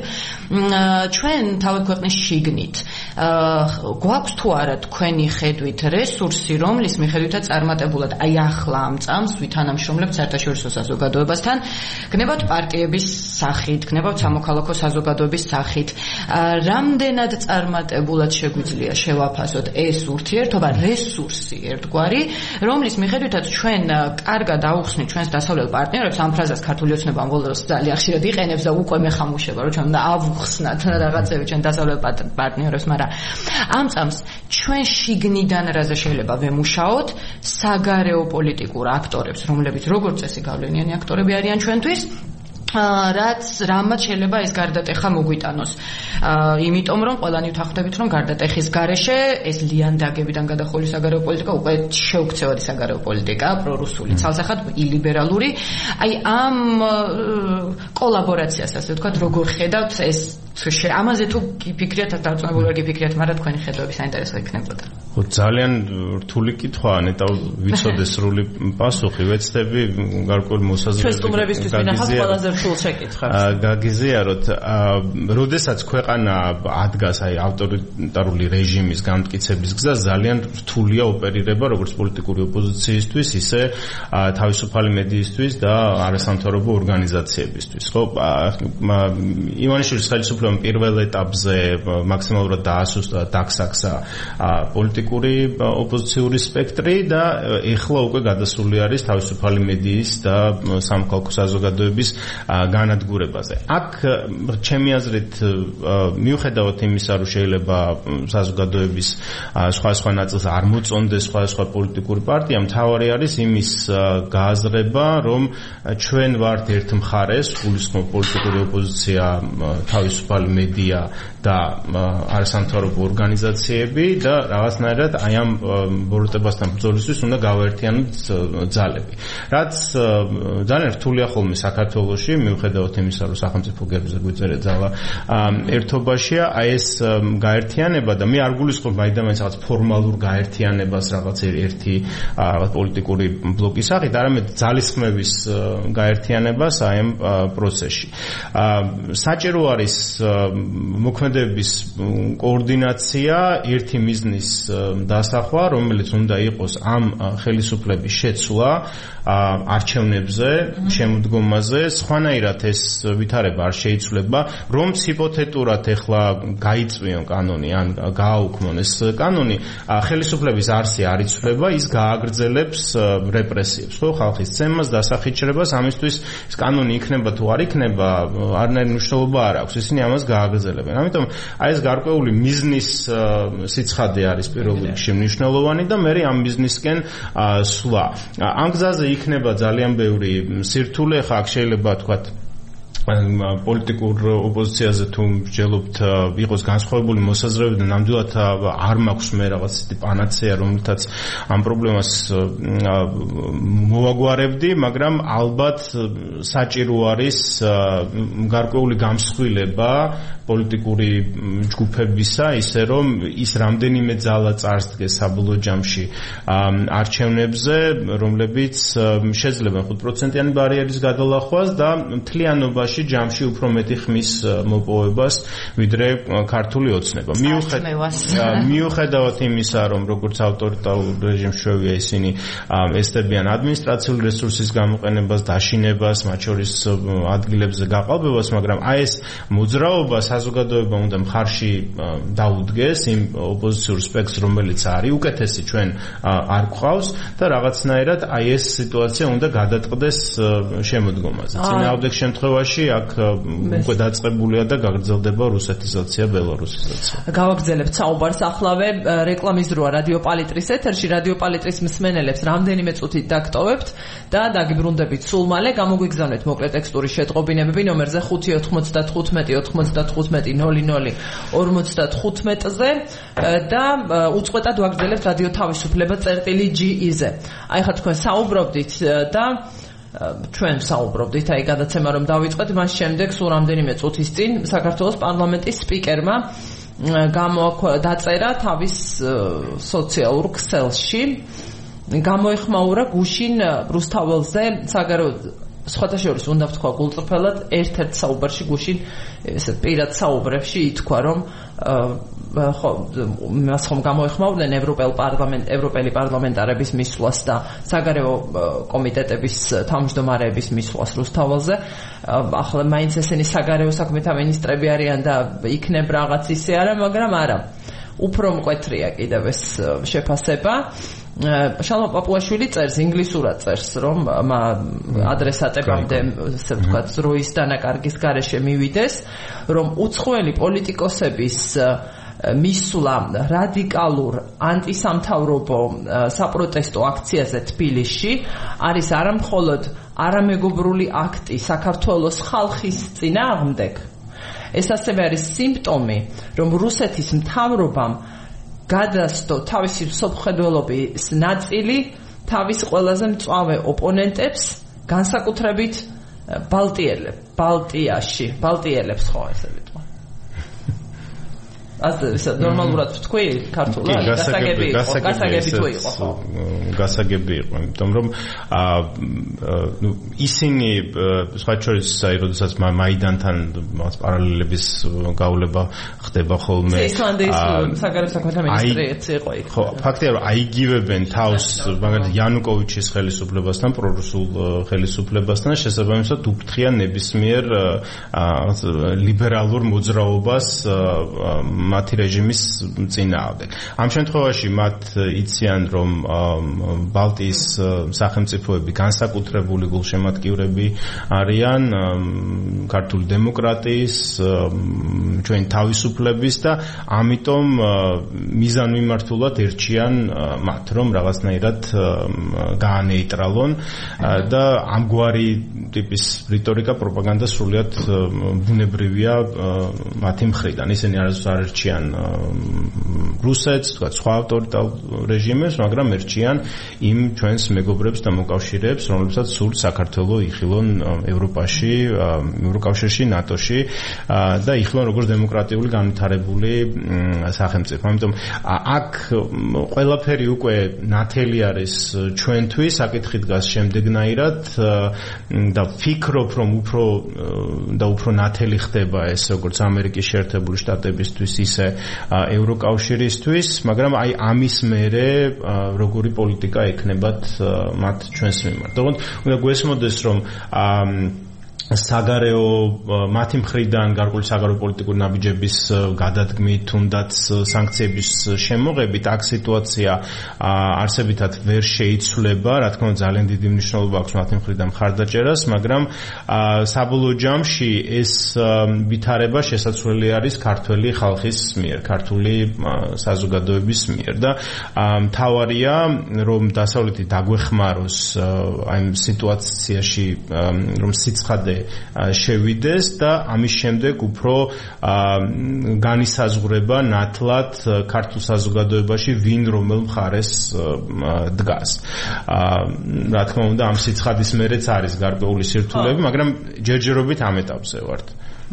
ჩვენ თავად ქვეყნის შიგნით გვაქვს თუ არა თქვენი ხედვით რესურსი რომლის მიხედვითაც წარმატებულად აი ახლა ამ წამს ვითანამშრომლებთ საერთაშორისო საზოგადოებასთან გნებავთ პარტიების სახით გნებავთ სამოქალაქო საზოგადოების სახით რამდენად წარმატებულად შეგვიძლია შევაფასოთ ეს ურთიერთობა რესურსი ერთგვარი რომლის მიხედვითაც ჩვენ კარგად აუხსნით ჩვენს დასავლელ პარტნიორებს ამ ფრაზას ქართული ოცნება ამ ბოლოს ძალიან ხშირად იყენებს და უკვე მეხამუშება რომ ჩვენ უნდა ავუხსნათ რაღაცები ჩვენ დასავლელ პარტნიორებს მაგრამ ამ წამს ჩვენ შიგნიდან რაზე შეიძლება ვემუშაოთ საგარეო პოლიტიკურ აქტორებს რომლებიც როგორც წესი გავლენიანი აქტორები არიან ჩვენთვის რაც რამაც შეიძლება ეს გარდატეხა მოგვიტანოს იმიტომ რომ ყველანი ვთანხმდებით რომ გარდატეხის გარეშე ეს ლიანდაგებიდან გადახული საგარეო პოლიტიკა უკვე შეუქცევადი საგარეო პოლიტიკა პრორუსული ცალსახად ილიბერალური აი ამ კოლაბორაციას ასე ვთქვათ როგორ ხედავთ ეს ამაზე თუ გიფიქრიათ დაწუნებული ვარ გიფიქრიათ მაგრამ თქვენი ხედვები საინტერესო იქნებოდა ხო ძალიან რთული კითხვაა ნეტავ ვიცოდეს სრული პასუხი ვეცდები გარკვეული მოსაზრებები ჩვენ სტუმრებისთვის მინახავთ ყველაზე რთულ შეკითხვებს გაგიზიაროთ როდესაც ქვეყანა ადგას აი ავტორიტარული რეჟიმის გამტკიცების გზა ძალიან რთულია ოპერირება როგორც პოლიტიკური ოპოზიციისთვის ისე თავისუფალი მედიისთვის და არასამთავრობო ორგანიზაციებისთვის ხო ივანიშვილის ხელისუფლებამ პირველ ეტაპზე მაქსიმალურად დაასუსტა დაგსახსა პოლიტიკური ოპოზიციური სპექტრი და ეხლა უკვე გადასული არის თავისუფალი მედიის და სამოქალაქო საზოგადოების განადგურებაზე. აქ ჩემი აზრით მიუხედავად იმისა, რომ შეიძლება საზოგადოების სხვა ნაწილს არ მოწონდეს სხვა პოლიტიკური პარტია, მთავარი არის იმის გააზრება, რომ ჩვენ ვართ ერთ მხარეს, გულისხმობ პოლიტიკური ოპოზიცია, თავისუფალი მედია და არასამთავრობო ორგანიზაციები და რაღაცნაირად აი ამ ბოროტებასთან ბრძოლისთვის უნდა გავაერთიანოთ ძალები. რაც ძალიან რთულია ხოლმე საქართველოში, მიუხედავად იმისა, რომ სახელმწიფო გერბზე გვიწერეთ ძალა ერთობაშია, აი ეს გაერთიანება და მე არ გულისხმობ მაინც რაღაც ფორმალურ გაერთიანებას რაღაც ერთი რაღაც პოლიტიკური ბლოკის სახით, არამედ ძალისხმევის გაერთიანებას აი ამ პროცესში. საჭირო არის მოქმედებების კოორდინაცია, ერთი მიზნის დასახვა, რომელიც უნდა იყოს ამ ხელისუფლების შეცვლა არჩევნებზე, შემოდგომაზე, სხვანაირად ეს ვითარება არ შეიცვლება, რომ ჰიპოთეტურად ეხლა გაიწვიონ კანონი ან გააუქმონ ეს კანონი, ხელისუფლების არსი არ იცვლება, ის გააგრძელებს რეპრესიებს, ხო, ხალხის ცემას, დასახიჩრებას, ამისთვის ეს კანონი იქნება თუ არ იქნება, არანაირი მნიშვნელობა არ აქვს, ისინი ამას გააგრძელებენ. ამიტომ აი ეს გარკვეული მიზნის სიცხადე არის პირველ რიგში მნიშვნელოვანი და მე ამ მიზნისკენ სვლა. ამ გზაზე იქნება ძალიან ბევრი სირთულე, ხა აქ შეიძლება თქვათ პოლიტიკურ ოპოზიციაზე თუ მსჯელობთ იყოს განსხვავებული მოსაზრებები და ნამდვილად არ მაქვს მე რაღაც პანაცეა რომელთაც ამ პრობლემას მოვაგვარებდი, მაგრამ ალბათ საჭირო არის გარკვეული გამსხვილება პოლიტიკური ჯგუფებისა, ისე რომ ის რამდენიმე ძალა წარსდგეს საბოლოო ჯამში არჩევნებზე, რომლებიც შეძლებენ 5%-იანი ბარიერის გადალახვას და მთლიანობაში ჯამში უფრო მეტი ხმის მოპოვებას, ვიდრე ქართული ოცნება. მიუხედავად იმისა, რომ როგორც ავტორიტარულ რეჟიმს შევია ისინი ესწრებიან ადმინისტრაციული რესურსის გამოყენებას, დაშინებას, მათ შორის ადგილებზე გაყალბებას, მაგრამ აი ეს მოძრაობა საზოგადოება უნდა მხარში დაუდგეს იმ ოპოზიციურ სპექტრს, რომელიც არის უკეთესი ჩვენ არ გვყავს და რაღაცნაირად აი ეს სიტუაცია უნდა გადატყდეს შემოდგომაზე. წინააღმდეგ შემთხვევაში აქ უკვე დაწყებულია და გაგრძელდება რუსეთიზაცია, ბელორუსიზაცია. გავაგრძელებთ საუბარსახლავე რეკლამის დროა რადიო პალიტრის ეთერში, რადიო პალიტრის მსმენელებს რამდენიმე წუთით დაგტოვებთ და დაგიბრუნდებით სულ მალე, გამოგვიგზავნეთ მოკლე ტექსტური შეტყობინებები ნომერზე 595-00-00-55-ზე და უწყვეტად ვაგრძელებთ რადიო თავისუფლება.gi-ზე. აი ხა თქვენ საუბრობდით და ჩვენ საუბრობდით, აი გადაცემა რომ დავიწყეთ, მას შემდეგ სულ რამდენიმე წუთის წინ საქართველოს პარლამენტის სპიკერმა დაწერა თავის სოციალურ ქსელში. გამოიხმაურა გუშინ რუსთაველზე საგარეო სხვათა შორის უნდა ვთქვა გულწრფელად ერთ-ერთ საუბარში გუშინ ესე პირად საუბრებში ითქვა რომ მას ხომ გამოეხმაურდნენ ევროპელი პარლამენტარების მისვლას და საგარეო კომიტეტების თავმჯდომარეების მისვლას რუსთაველზე. ახლა მაინც ესენი საგარეო საქმეთა მინისტრები არიან და იქნებ რაღაც ისე არა, მაგრამ არა. უფრო მკვეთრია კიდევ ეს შეფასება. შალვა პაპუაშვილი წერს ინგლისურად წერს რომ ადრესატებამდე ასე ვთქვათ ზროის დანაკარგის გარეშე მივიდეს რომ უცხოელი პოლიტიკოსების მისვლა რადიკალურ ანტისამთავრობო საპროტესტო აქციაზე თბილისში არის არამხოლოდ არამეგობრული აქტი საქართველოს ხალხის წინააღმდეგ, ეს ასევე არის სიმპტომი რომ რუსეთის მთავრობამ გადასდო თავისი მსოფლმხედველობის ნაწილი თავის ყველაზე მწვავე ოპონენტებს, განსაკუთრებით ბალტიელებს ხო ესე ვიტყვა. ასე ნორმალურად ვთქვი ქართულად გასაგები თუ იყო ხო? გასაგები იყო, იმიტომ რომ ისინი სხვა შორის აი როდესაც მაიდანთან პარალელების გავლება ხდება ხოლმე ისლანდიის საგარეო საქმეთა მინისტრიც იყო იქ. ხო, ფაქტია რომ აიგივებენ თავს მაგალითად იანუკოვიჩის ხელისუფლებასთან, პრორუსულ ხელისუფლებასთან და შესაბამისად უფრთხიან ნებისმიერ ლიბერალურ მოძრაობას მათი რეჟიმის წინააღმდეგ. ამ შემთხვევაში მათ იციან რომ ბალტიის სახელმწიფოები განსაკუთრებული გულშემატკივრები არიან ქართული დემოკრატიის, ჩვენ თავისუფლების და ამიტომ მიზანმიმართულად ერჩიან მათ რომ რაღაცნაირად გაანეიტრალონ და ამგვარი ტიპის რიტორიკა, პროპაგანდა სრულიად ბუნებრივია მათი მხრიდან. ისინი არასდროს არ ერჩიან რუსეთს, თქვა სხვა ავტორიტარ რეჟიმებს, მაგრამ ერჩიან იმ ჩვენს მეგობრებს და მოკავშირეებს, რომლებსაც სურთ საქართველო იხილონ ევროპაში, ევროკავშირში, ნატოში და იხილონ როგორც დემოკრატიული განვითარებული სახელმწიფო. ამიტომ აქ ყველაფერი უკვე ნათელი არის ჩვენთვის, საკითხი დგას შემდეგნაირად და ვფიქრობ, რომ უფრო ნათელი ხდება ეს როგორც ამერიკის შეერთებული შტატებისთვის, ისე ევროკავშირისთვის, მაგრამ აი ამის მერე როგორი პოლიტიკა ექნებათ მათ ჩვენს მიმართ. უნდა გვესმოდეს, რომ საგარეო მათი მხრიდან გარკვეული საგარეო პოლიტიკური ნაბიჯების გადადგმით, თუნდაც სანქციების შემოღებით აქ სიტუაცია არსებითად ვერ შეიცვლება, რა თქმა უნდა ძალიან დიდი მნიშვნელობა აქვს მათი მხრიდან მხარდაჭერას, მაგრამ საბოლოო ჯამში ეს ვითარება შესაძლებელი არის ქართველი ხალხის მიერ, ქართული საზოგადოების მიერ და მთავარია რომ დასავლეთი დაგვეხმაროს აი ამ სიტუაციაში, რომ სიცხადე შევიდეს და ამის შემდეგ უფრო განისაზღვრება ნათლად ქართულ საზოგადოებაში ვინ რომელ მხარეს დგას. რა თქმა უნდა ამ სიცხადის მერეც არის გარკვეული სირთულეები, მაგრამ ჯერჯერობით ამ ეტაპზე ვართ.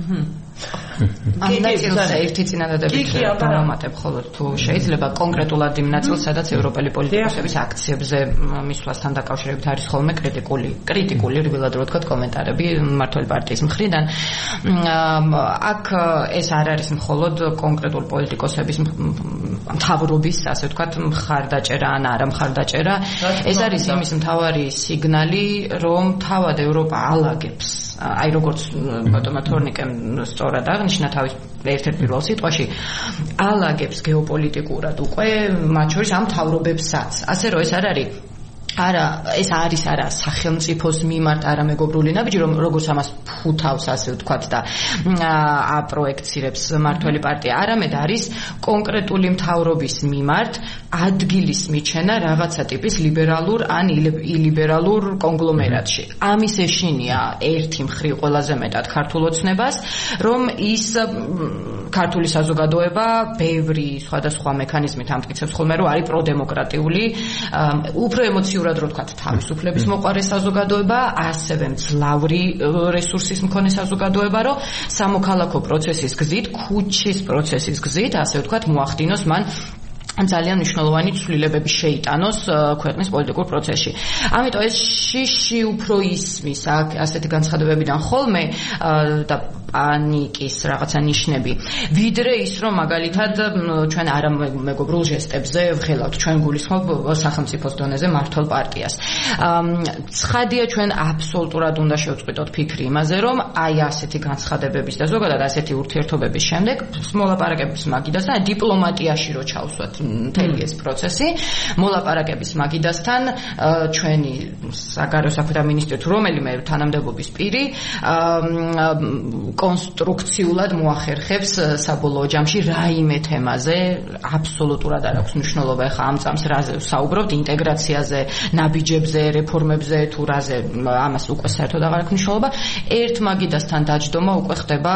ამ ნაწილზე ერთი წინადადებით დავამატებ ხოლმე თუ შეიძლება კონკრეტულად იმ ნაწილს, სადაც ევროპელი პოლიტიკოსების აქციებზე მისვლასთან დაკავშირებით არის ხოლმე კრიტიკული რბილად რო ვთქვათ კომენტარები მმართველი პარტიის მხრიდან. აქ ეს არ არის მხოლოდ კონკრეტულ პოლიტიკოსების მთავრობის, ასე ვთქვათ, მხარდაჭერა ან არა მხარდაჭერა, ეს არის იმის მთავარი სიგნალი, რომ თავად ევროპა ალაგებს, აი როგორც ბატონმა თორნიკემ სწორად აღნიშნა თავის ერთ-ერთ პირველ სიტყვაში, ალაგებს გეოპოლიტიკურად უკვე მათ შორის ამ მთავრობებსაც. ასე რომ ეს არ არის ეს არის არა სახელმწიფოს მიმართ არამეგობრული ნაბიჯი, რომ როგორც ამას ფუთავს, ასე ვთქვათ და აპროექცირებს მმართველი პარტია, არამედ არის კონკრეტული მთავრობის მიმართ ადგილის მიჩენა რაღაცა ტიპის ლიბერალურ ან ილიბერალურ კონგლომერატში. ამის ეშინია ერთი მხრივ ყველაზე მეტად ქართულ ოცნებას, რომ ის ქართული საზოგადოება ბევრი სხვადასხვა მექანიზმით ამტკიცებს ხოლმე რომ არის პროდემოკრატიული, უფრო ემოციურად რო ვთქვათ, თავისუფლების მოყვარე საზოგადოება, ასევე მძლავრი რესურსის მქონე საზოგადოება, რომ სამოქალაქო პროცესის გზით, ქუჩის პროცესის გზით, ასე ვთქვათ, მოახდინოს მან ძალიან მნიშვნელოვანი ცვლილებები შეიტანოს ქვეყნის პოლიტიკურ პროცესში. ამიტომ ეს შიში უფრო ისმის ასეთი განცხადებებიდან ხოლმე და პანიკის რაღაცა ნიშნები, ვიდრე ის რომ მაგალითად ჩვენ არ მეგობრულ ჟესტებზე ვღელავთ, ჩვენ გულისხმობ სახელმწიფოს დონეზე მართლ პარტიას. ცხადია ჩვენ აბსოლუტურად უნდა შევწყვიტოთ ფიქრი იმაზე, რომ აი ასეთი განცხადებების და ზოგადად ასეთი ურთიერთობების შემდეგ მოლაპარაკების მაგიდასთან დიპლომატიაში რო ჩავსვათ მთელი ეს პროცესი, მოლაპარაკების მაგიდასთან ჩვენი საგარეო საქმეთა მინისტრი თუ რომელიმე თანამდებობის პირი კონსტრუქციულად მოახერხებს საბოლოო ჯამში რაიმე თემაზე, აბსოლუტურად არ აქვს მნიშვნელობა ახლა ამ წამს რაზე ვსაუბრობთ, ინტეგრაციაზე, ნაბიჯებზე, რეფორმებზე თუ რაზე, ამას უკვე საერთოდ აღარ აქვს მნიშვნელობა. ერთ მაგიდასთან დაჯდომა უკვე ხდება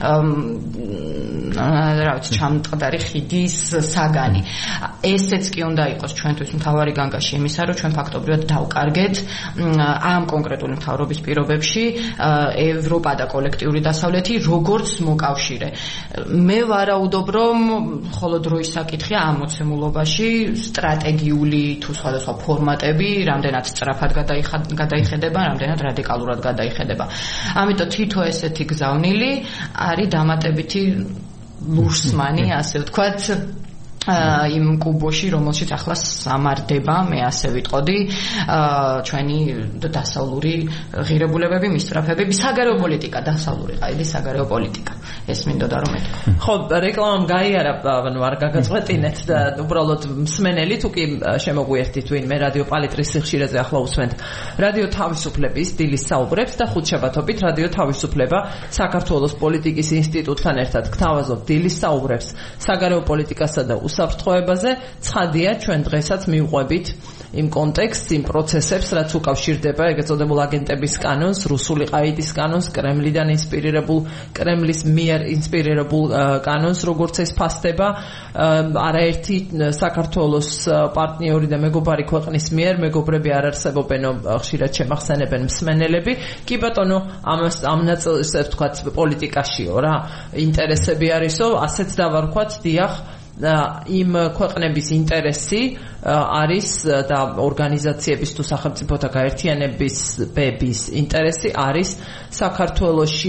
რა ვიცი, ჩამტყდარი ხიდის საგანი. ესეც კი უნდა იყოს ჩვენთვის მთავარი განგაში იმისა, რომ ჩვენ ფაქტობრივად დავკარგეთ ამ კონკრეტული მთავრობის პირობებში ევროპა და კოლექტიური დასავლეთი როგორც მოკავშირე. მე ვარაუდობ, რომ ხოლო დროის საკითხია ამ მოცემულობაში სტრატეგიული თუ სხვადასხვა ფორმატები რამდენად სწრაფად გადაიხედება, რამდენად რადიკალურად გადაიხედება. ამიტომ თითო ესეთი გზავნილი არის დამატებითი ლურსმანი, ასე ვთქვათ, იმ კუბოში, რომელშიც ახლა სამარდება, მე ასე ვიტყოდი, ჩვენი დასავლური ღირებულებები, მისწრაფებები, საგარეო პოლიტიკა, დასავლური ყაიდის საგარეო პოლიტიკა. ეს მინდოდა რომ ეთქვა. ხო, რეკლამამ გაიარა, ანუ არ გაგაწყვეტინეთ და უბრალოდ მსმენელი თუ კი შემოგვიერთით ვინმე რადიო პალიტრის სიხშირეზე ახლა უსმენთ. რადიო თავისუფლების დილის საუბრებს და ხუთშაბათობით რადიო თავისუფლება საქართველოს პოლიტიკის ინსტიტუტთან ერთად გთავაზობ დილის საუბრებს საგარეო პოლიტიკასა და უსაფრთხოებაზე. ცხადია, ჩვენ დღესაც მივყვებით იმ კონტექსტს, იმ პროცესებს, რაც უკავშირდება ეგრეთ წოდებულ აგენტების კანონს, რუსული ყაიდის კანონს, კრემლიდან ინსპირირებულ, კრემლის მიერ ინსპირირებულ კანონს, როგორც ეს ფასდება არაერთი საქართველოს პარტნიორი და მეგობარი ქვეყნის მიერ, მეგობრები არ არსებობენ, ხშირად შემახსენებენ მსმენელები. კი ბატონო, ამ ნაწილს ვთქვათ პოლიტიკაშიო რა, ინტერესები არისო, ასეც დავარქვათ, დიახ, იმ ქვეყნების ინტერესი არის და ორგანიზაციების თუ სახელმწიფოთა გაერთიანების ბების ინტერესი არის საქართველოში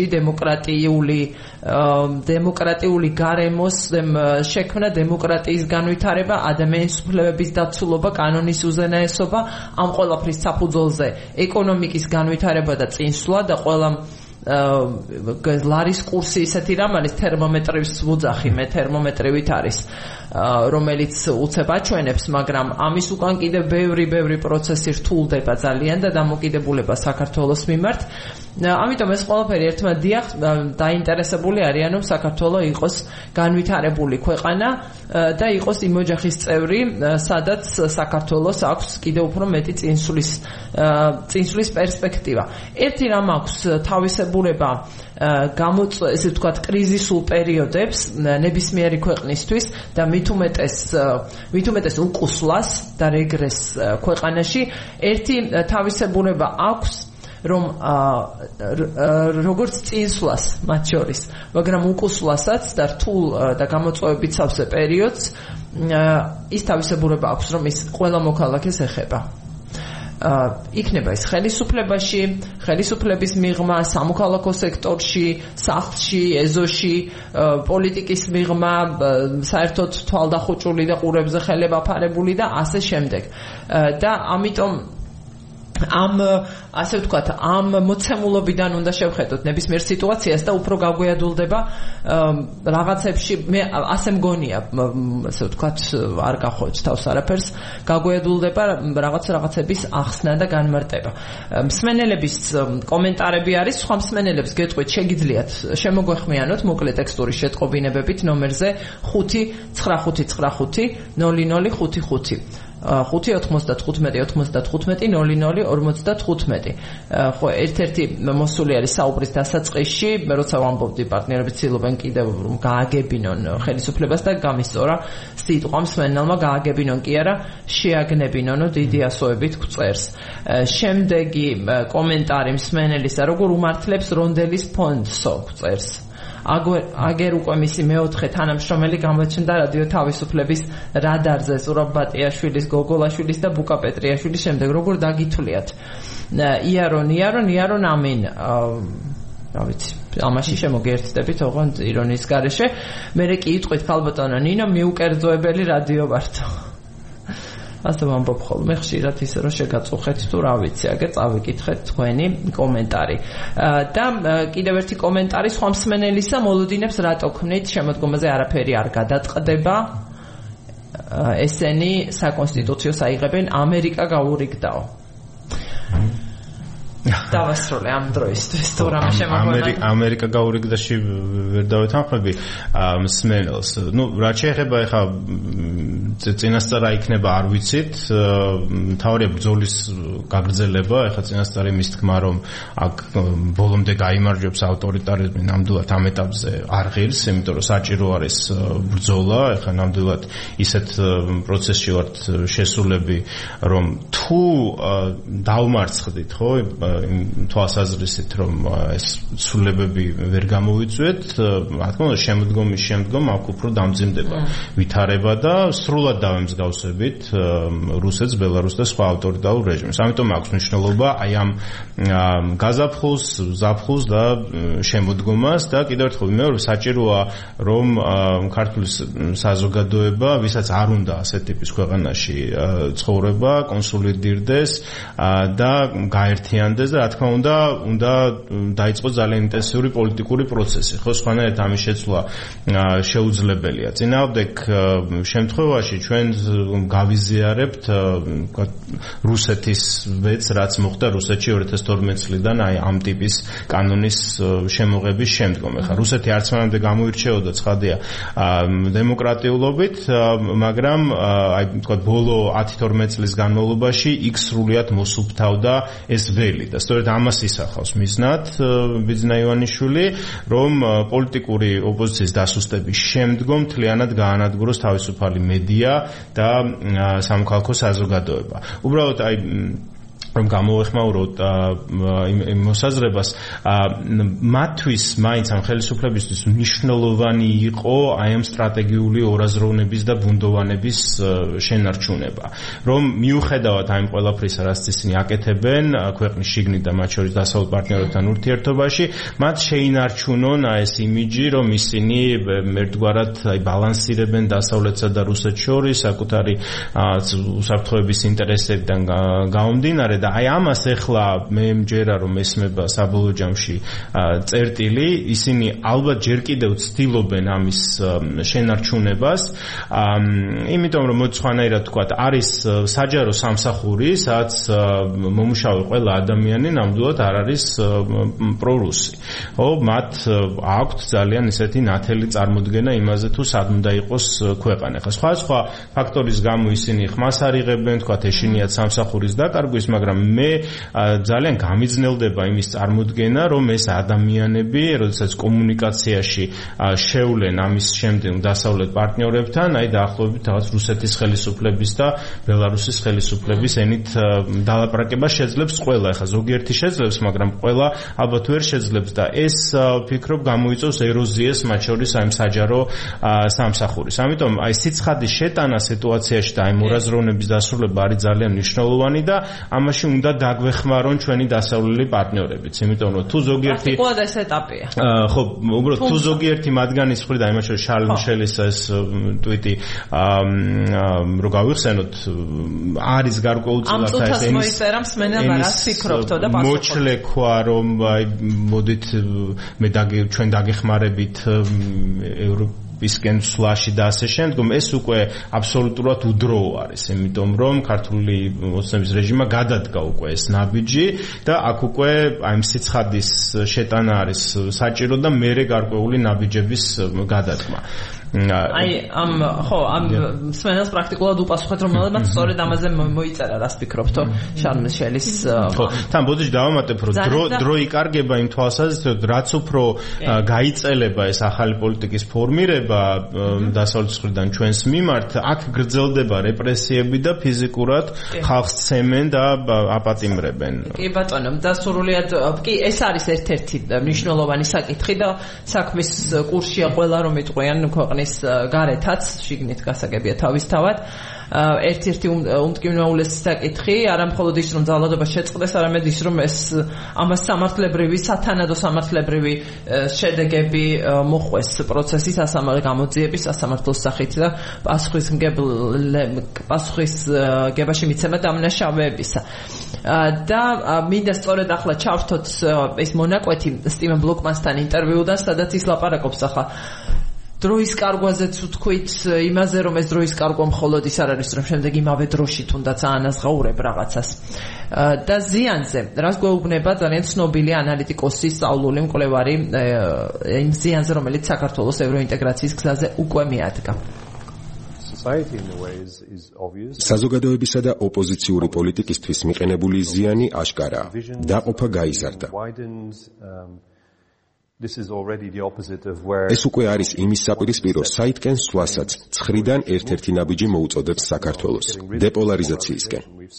დემოკრატიული გარემოს შექმნა, დემოკრატიის განვითარება, ადამიანის უფლებების დაცულობა, კანონის უზენაესობა, ამ ყველაფრის საფუძველზე ეკონომიკის განვითარება და წინსვლა და ყველა ლარის კურსი ისეთი რამ არის, თერმომეტრის ვუძახი, მე თერმომეტრივით არის, რომელიც უცებ აჩვენებს, მაგრამ ამის უკან კიდევ ბევრი პროცესი რთულდება ძალიან და დამოკიდებულება საქართველოს მიმართ. ამიტომ ეს ყველაფერი ერთმანეთს დიახ დაინტერესებული არიან, რომ საქართველო იყოს განვითარებული ქვეყანა და იყოს იმ ოჯახის წევრი, სადაც საქართველოს აქვს კიდევ უფრო მეტი წინსვლის პერსპექტივა. ერთი რამ აქვს თავისებურება ესე ვთქვათ კრიზისულ პერიოდებს ნებისმიერი ქვეყნისთვის და მით უმეტეს უკუსლას და რეგრესს ქვეყანაში. ერთი თავისებურება აქვს, რომ როგორც წინსვლას მათ შორის, მაგრამ უკუსვლასაც და რთულ და გამოწვევებით სავსე პერიოდს ის თავისებურება აქვს, რომ ის ყველა მოქალაქეს ეხება. იქნება ეს ხელისუფლებაში, ხელისუფლების მიღმა, სამოქალაქო სექტორში, სახლში, ეზოში, პოლიტიკის მიღმა, საერთოდ თვალდახუჭული და ყურებზე ხელება ფარებული და ასე შემდეგ. და ამიტომ ასე ვთქვათ, ამ მოცემულობიდან უნდა შევხედოთ ნებისმიერ სიტუაციას და უფრო გაგვიადულდება რაღაცებში, მე ასე მგონია, ასე ვთქვათ, არ გახოც თავს არაფერს, გაგვიადულდება რაღაცების ახსნა და განმარტება. მსმენელების კომენტარები არის, სხვა მსმენელებს გეტყვით, შეგიძლიათ შემოგვეხმიანოთ მოკლე ტექსტური შეტყობინებებით ნომერზე 59595 0055. 5-95-95-00-55. ხო, ერთ-ერთი მოსული არის საუბრის დასაწყისში, როცა ვამბობდი პარტნიორები ცდილობენ კიდევ რომ გააგებინონ ხელისუფლებას და გამისწორა სიტყვა მსმენელმა გააგებინონ კი არა, შეაგნებინონო დიდი ასოებით გვწერს. შემდეგი კომენტარი მსმენელისა, როგორ უმართლებს რონდელის ფონდსო გვწერს. აგერ უკვე მისი მეოთხე თანამშრომელი გამოჩნდა რადიო თავისუფლების რადარზე, ზურაბ ბატიაშვილის, გოგოლაშვილის და ბუკა პეტრიაშვილის შემდეგ. როგორ დაგითვლიათ? იარონ ამინ. რა ვიცი, ამაში შემოგერთდებით ოღონდ ირონიის გარეშე. მერე კი იტყვით ქალბატონო ნინო, მიუკერძოებელი რადიო ვართო. ასე ვამბობ ხოლმე ხშირად ისე რომ შეგაწუხეთ თუ რა ვიცი, აგერ წავიკითხეთ თქვენი კომენტარი. და კიდევ ერთი კომენტარი სხვა მსმენელისა, მოლოდინებს რატო ქმნით შემოდგომაზე არაფერი არ გადაწყდება. ესენი საკონსტიტუციოს აიღებენ, ამერიკა გაურიგდაო. დავასრულე ამ დროისთვის თუ რამე შემოგვეღება. ამერიკა გაურიგდაში ვერ დავეთანხმები მსმენელს. ნუ რა შეეხება ეხა წინასწარ იქნება არ ვიცით. თავარია ბრძოლის გაგრძელება, ეხა წინასწარი მის თქმა რომ აქ ბოლომდე გაიმარჯვებს ავტორიტარიზმი ნამდვილად ამ ეტაპზე არ ღირს, იმიტომ რომ საჭირო არის ბრძოლა, ეხა ნამდვილად ისეთ პროცესში ვართ შესულები, რომ თუ დავმარცხდით, ხო, თვალსაზრისით რომ ეს ცვლილებები ვერ გამოვიწვიეთ, რა თქმა უნდა შემდგომის შემდგომ აქ უფრო დამძიმდება ვითარება და სრულად დავემსგავსებით რუსეთს, ბელარუსს და სხვა ავტორიტარულ რეჟიმს. ამიტომ აქვს მნიშვნელობა აი ამ გაზაფხულს, ზაფხულს და შემოდგომას და კიდევ ერთხელ მეორე საჭიროა რომ ქართული საზოგადოება, ვისაც არ უნდა ასეთ ტიპის ქვეყანაში ცხოვრება, კონსოლიდირდეს და გაერთიანდეს და რა თქმა უნდა დაიწყოს ძალიან ინტენსიური პოლიტიკური პროცესი. ხო, სხვანაირად ამის შეცვლა შეუძლებელია. წინააღმდეგ შემთხვევაში ჩვენ გავიზიარებთ რუსეთის ვეც, რაც მოხდა რუსეთში 2012 წლიდან აი ამ ტიპის კანონის შემოღების შემდგომ. ეხლა რუსეთი არც მანამდე გამოირჩეოდა ცხადია დემოკრატიულობით, მაგრამ აი თქვა ბოლო 10-12 წლის განმავლობაში იქ სრულიად მოსუფთავდა ეს ველი და სწორედ ამას ისახავს მიზნად ბიძინა ივანიშვილი, რომ პოლიტიკური ოპოზიციის დასუსტების შემდგომ მთლიანად გაანადგუროს თავისუფალი მედია და სამოქალაქო საზოგადოება. უბრალოდ აი რომ გამოვეხმაუროთ იმ მოსაზრებას, მათთვის მაინც ამ ხელისუფლებისთვის მნიშვნელოვანი იყო აი ამ სტრატეგიული ორაზროვნების და ბუნდოვანების შენარჩუნება. რომ მიუხედავად აი ყველაფრისა, რაც ისინი აკეთებენ ქვეყნის შიგნით და მათ შორის დასავლეთ პარტნიორებთან ურთიერთობაში, მათ შეინარჩუნონ აი ეს იმიჯი, რომ ისინი ერთგვარად აი ბალანსირებენ დასავლეთსა და რუსეთს შორის საკუთარი უსაფრთხოების ინტერესებიდან გამომდინარე. აი ამას ეხლა მე მჯერა რომ ესმება საბოლოო ჯამში წერტილი, ისინი ალბათ ჯერ კიდევ ცდილობენ ამის შენარჩუნებას, იმიტომ რომ მოცხანაირად თქვათ არის საჯარო სამსახური, სადაც მომუშავე ყველა ადამიანი ნამდვილად არ არის პრორუსი. ხო, მათ აქვთ ძალიან ისეთი ნათელი წარმოდგენა იმაზე თუ სად უნდა იყოს ქვეყანა. ხა სხვა ფაქტორის გამო ისინი ხმას არიღებენ, თქვათ ეშინიათ სამსახურის დაკარგვის, მაგრამ მე ძალიან გამიძნელდება იმის წარმოდგენა, რომ ეს ადამიანები, როდესაც კომუნიკაციაში შევლენ ამის შემდეგ დასავლეთ პარტნიორებთან, აი დაახლოებით რაღაც რუსეთის ხელისუფლების და ბელარუსის ხელისუფლების ენით დალაპარაკება შეძლებს ყველა. ეხლა ზოგიერთი შეძლებს, მაგრამ ყველა ალბათ ვერ შეძლებს და ეს ვფიქრობ გამოიწვევს ეროზიას მათ შორის აი საჯარო სამსახურის. ამიტომ აი სიცხადის შეტანა სიტუაციაში და აი მორაზროვნების დასრულება არის ძალიან მნიშვნელოვანი და ამაში უნდა დაგვეხმარონ ჩვენი დასავლელი პარტნიორებიც, იმიტომ რომ თუ ზოგიერთი ყველა ეს ეტაპია. ხო, უბრალოდ თუ ზოგიერთი მათგანის მხრიდან იმათ შორის შარლ მიშელის ეს ტვიტი რო გავიხსენოთ, არის გარკვეულწილად ეს მოიწერა მსმენელმა რაც ფიქრობთო და პასუხობთ. მოჩლექვა რომ აი მოდით მე ჩვენ დაგეხმარებით ისკენ სლაში და ასე შემდგომ, ეს უკვე აბსოლუტურად უდროო არის, იმიტომ რომ ქართული ოცნების რეჟიმმა გადადგა უკვე ეს ნაბიჯი და აქ უკვე აი სიცხადის შეტანა არის საჭირო და მერე გარკვეული ნაბიჯების გადადგმა. ამ სვენელს პრაქტიკულად უპასუხეთ, რომელმაც სწორედ ამაზე მოიწერა, რას ფიქრობთო შარლ მიშელის. ხო, თან ბოდიში დავამატებ, რომ დრო იკარგება იმ თვალსაზრისით, რაც უფრო გაიწელება ეს ახალი პოლიტიკის ფორმირება დასავლეთის მხრიდან ჩვენს მიმართ, აქ გრძელდება რეპრესიები და ფიზიკურად ხალხს ცემენ და აპატიმრებენ. კი ბატონო, დასრულიად კი ეს არის ერთ-ერთი მნიშვნელოვანი საკითხი და საქმის კურსია ყველა რომ იტყვიან ქვეყნის გარეთაც, შიგნით გასაგებია თავისთავად. ერთ-ერთი უმტკივნეულესი საკითხი, არა მხოლოდ ის რომ ძალადობა შეწყდეს, არამედ ის რომ ეს ამას სამართლებრივი, სათანადო სამართლებრივი შედეგები მოხვეს პროცესის გამოძიების სასამართლოს სახით და პასუხისგებაში მიცემა დამნაშავეებისა. და მინდა სწორედ ახლა ჩავრთოთ ეს მონაკვეთი სტივენ ბლოკმანსთან ინტერვიუდან, სადაც ის ლაპარაკობს ახლა დროის კარგვაზეც ვთქვით, იმაზე რომ ეს დროის კარგვა მხოლოდ ის არ არის, რომ შემდეგ იმავე დროში თუნდაც აანაზღაურებ რაღაცას. და ზიანზე, რას გვეუბნება ძალიან ცნობილი ანალიტიკოსი, სწავლული მკვლევარი იმ ზიანზე, რომელიც საქართველოს ევროინტეგრაციის გზაზე უკვე მიადგა. საზოგადოებისა და ოპოზიციური პოლიტიკისთვის მიყენებული ზიანი აშკარაა. დაყოფა გაიზარდა. ეს უკვე არის იმის საპირისპირო, საითკენ სვლასაც ცხრიდან ერთ-ერთი ნაბიჯი მოუწოდებს საქართველოს დეპოლარიზაციისკენ.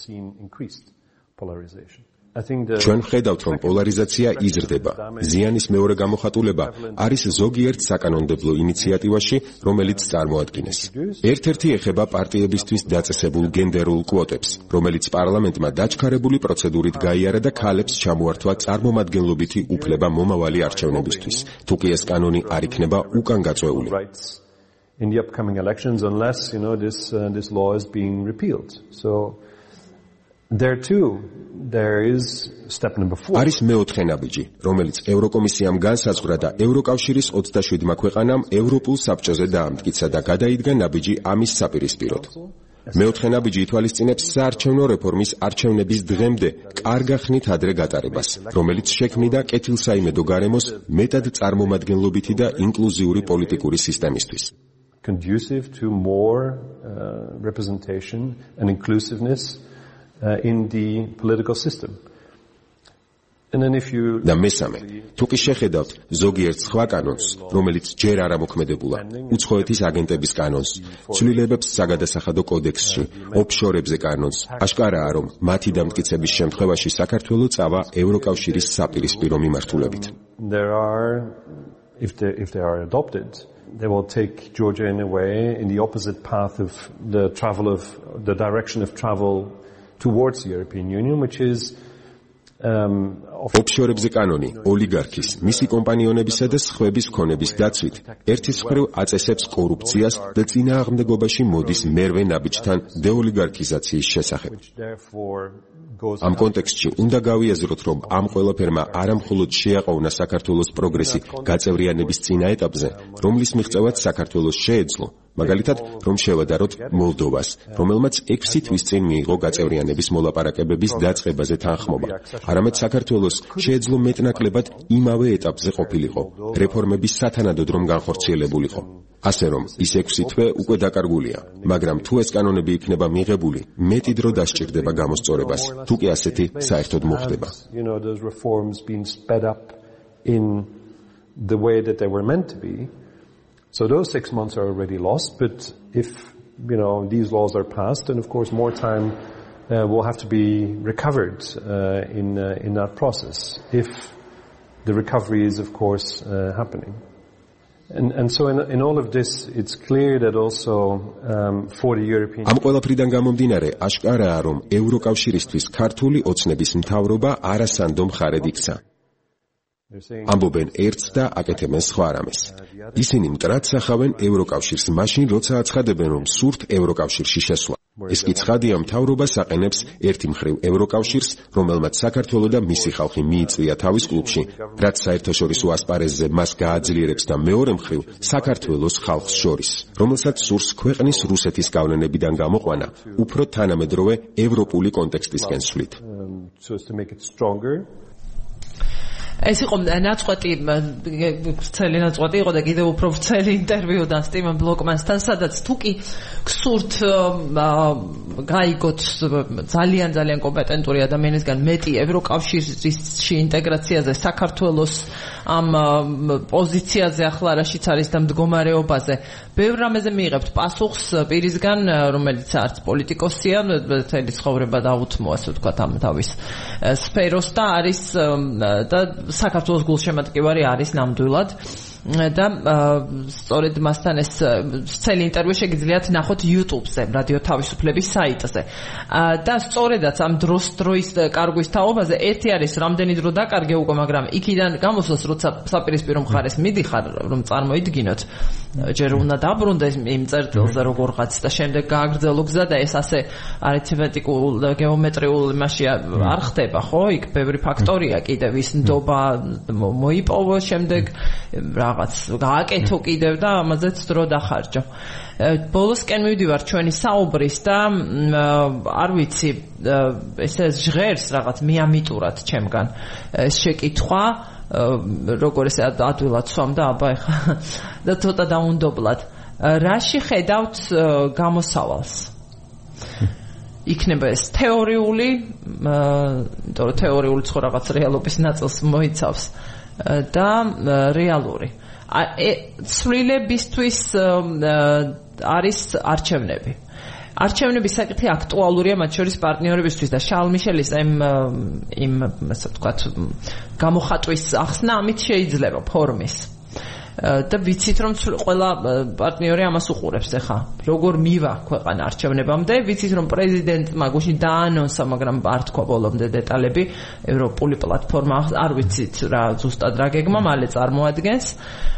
ჩვენ ვხედავთ, რომ პოლარიზაცია იზრდება. ზიანის მეორე გამოხატულება არის ზოგიერთ საკანონმდებლო ინიციატივაში, რომელიც წარმოადგინეს. ერთ-ერთი ეხება პარტიებისთვის დაწესებულ გენდერულ კვოტებს, რომელიც პარლამენტმა დაჩქარებული პროცედურით გაიარა და ქალებს ჩამოართვა წარმომადგენლობითი უფლება მომავალი არჩევნებისთვის, თუ კი ეს კანონი არ იქნება უკან გაწვეული. In the upcoming elections, unless this law is being repealed. So there too there is step number 4. არის მეოთხე ნაბიჯი, რომელიც ევროკომისიამ განსაზღვრა და ევროკავშირის 27-მა ქვეყანამ ევროპულ საბჭოზე დაამტკიცა და გადაიდგა ნაბიჯი ამის საპირისპიროდ. მეოთხე ნაბიჯი ითვალისწინებს საარჩევნო რეფორმის არჩევნების დღემდე კარგა ხნით ადრე გატარებას, რომელიც შექმნიდა კეთილსაიმედო გარემოს მეტად წარმომადგენლობითი და ინკლუზიური პოლიტიკური სისტემისთვის. Conducive to more representation and inclusiveness in the political system. And then if you და მესამე, თუ კი შეხედავთ ზოგიერთ სხვა კანონს, რომელიც ჯერ არ ამოქმედებულა, უცხოეთის აგენტების კანონს, ცვლილებებს საგადასახადო კოდექსში, ოფშორებზე კანონს, აშკარაა, რომ მათი დამტკიცების შემთხვევაში საქართველო წავა ევროკავშირის საპირისპირო მიმართულებით. There are if they are adopted, they will take Georgia in a way in the opposite path of the direction of travel towards the European Union, which is ოფშორებზე კანონი ოლიგარქის, მისი კომპანიონებისა და სხვების ქონების დაცვით ერთის მხრივ აწესებს კორუფციას და წინააღმდეგობაში მოდის მერვე ნაბიჯთან დეოლიგარქიზაციის შესახებ. ამ კონტექსტში უნდა გავიაზროთ, რომ ამ ყველაფერმა არამხოლოდ შეაყოვნა საქართველოს პროგრესი გაწევრიანების წინა ეტაპზე, რომლის მიღწევაც საქართველოს შეეძლო, მაგალითად, რომ შევადაროთ მოლდოვას, რომელმაც 6 თვის წინ მიიღო გაწევრიანების მოლაპარაკებების დაწყებაზე თანხმობა. არამედ საქართველოს შეეძლო მეტნაკლებად იმავე ეტაპზე ყოფილიყო, რეფორმების სათანადოდ რომ განხორციელებულიყო. ასე რომ, ის 6 თვე უკვე დაკარგულია, მაგრამ თუ ეს კანონები იქნება მიღებული, მეტი დრო დასჭირდება გამოსწორებას, თუ კი ასეთი საერთოდ მოხდება. Those reforms being sped up in the way that they were meant to be. So those 6 months are already lost, but if these laws are passed, then of course more time will have to be recovered in that process, if the recovery is of course happening. And so in all of this, it's clear that also for the European. ამ ყველაფრიდან გამომდინარე, აშკარაა, რომ ევროკავშირისთვის ქართული ოცნების მთავრობა არასანდო მხარედ იქცა. ამბობენ ერთს და აკეთებენ სხვა რამეს. ისინი მტრად სახავენ ევროკავშირს მაშინ, როცა აცხადებენ, რომ სურთ ევროკავშირში შესვლა. ეს კი ცხადია, მთავრობას აყენებს ერთი მხრივ ევროკავშირს, რომელმაც საქართველო და მისი ხალხი მიიწვია თავის კლუბში, რაც საერთაშორისო ასპარეზზე მას გააძლიერებს და მეორე მხრივ საქართველოს ხალხს შორის, რომელსაც სურს ქვეყნის რუსეთის გავლენებიდან გამოყვანა, უფრო თანამედროვე ევროპული კონტექსტისკენ სვლით. ეს იყო ნაწყვეტი ვრცელი ნაწყვეტი იყო და კიდევ უფრო ვრცელი ინტერვიუდან სტივენ ბლოკმანსთან, სადაც თუკი გსურთ გაიგოთ ძალიან კომპეტენტური ადამიანისგან მეტი ევროკავშირში ინტეგრაციაზე, საქართველოს ამ პოზიციაზე ახლა რაშიც არის და მდგომარეობაზე, ბევრ რამეზე მიიღებთ პასუხს პირისგან, რომელიც არც პოლიტიკოსია, მთელი ცხოვრება დაუთმო, ასე ვთქვათ, ამ თავის სფეროს და არის და საქართველოს გულშემატკივარი არის ნამდვილად და სწორედ მასთან ეს ცელი ინტერვიუ შეგიძლიათ ნახოთ YouTube-ზე, რადიო თავისუფლების საიტზე. და სწორედაც ამ დროის კარგვის თაობაზე ერთი არის რამდენი დრო დაკარგე უკვე, მაგრამ იქიდან გამოსვლას როცა საპირისპირო მხარეს მიდიხარ, რომ წარმოიდგინოთ, ჯერ უნდა დაბრუნდეს იმ წერტილზე როგორღაც და შემდეგ გააგრძელო გზა და ეს ასე არითმეტიკულ და გეომეტრიულ იმაში არ ხდება, ხო? იქ ბევრი ფაქტორია კიდევ, ის ნდობა მოიპოვო, შემდეგ რაღაც გააკეთო კიდევ და ამაზეც დრო დახარჯო. ბოლოსკენ მივდივარ ჩვენი საუბრის და არ ვიცი, ესე ჟღერს რაღაც მიამიტურად ჩემგან ეს შეკითხვა, როგორ ესე ადვილად სვამ და აბა ეხა და ცოტა დაუნდობლად. რაში ხედავთ გამოსავალს? იქნება ეს თეორიული, იმიტომ რომ თეორიული ხო რაღაც რეალობის ნაწილს მოიცავს და რეალური. ცვლილებისთვის არის არჩევნები. არჩევნების საკითხი აქტუალურია მათ შორის პარტნიორებისთვის და შარლ მიშელის იმ ასე ვთქვათ გამოხატვის ახსნა ამით შეიძლება ფორმის. და ვიცით რომ ყველა პარტნიორი ამას უყურებს ახლა როგორ მივა ქვეყანა არჩევნებამდე, ვიცით რომ პრეზიდენტმა გუშინ დაანონსა, მაგრამ არ თქვა ბოლომდე დეტალები, ევროპული პლატფორმა არ ვიცით რა ზუსტად რა გეგმა მალე წარმოადგენს.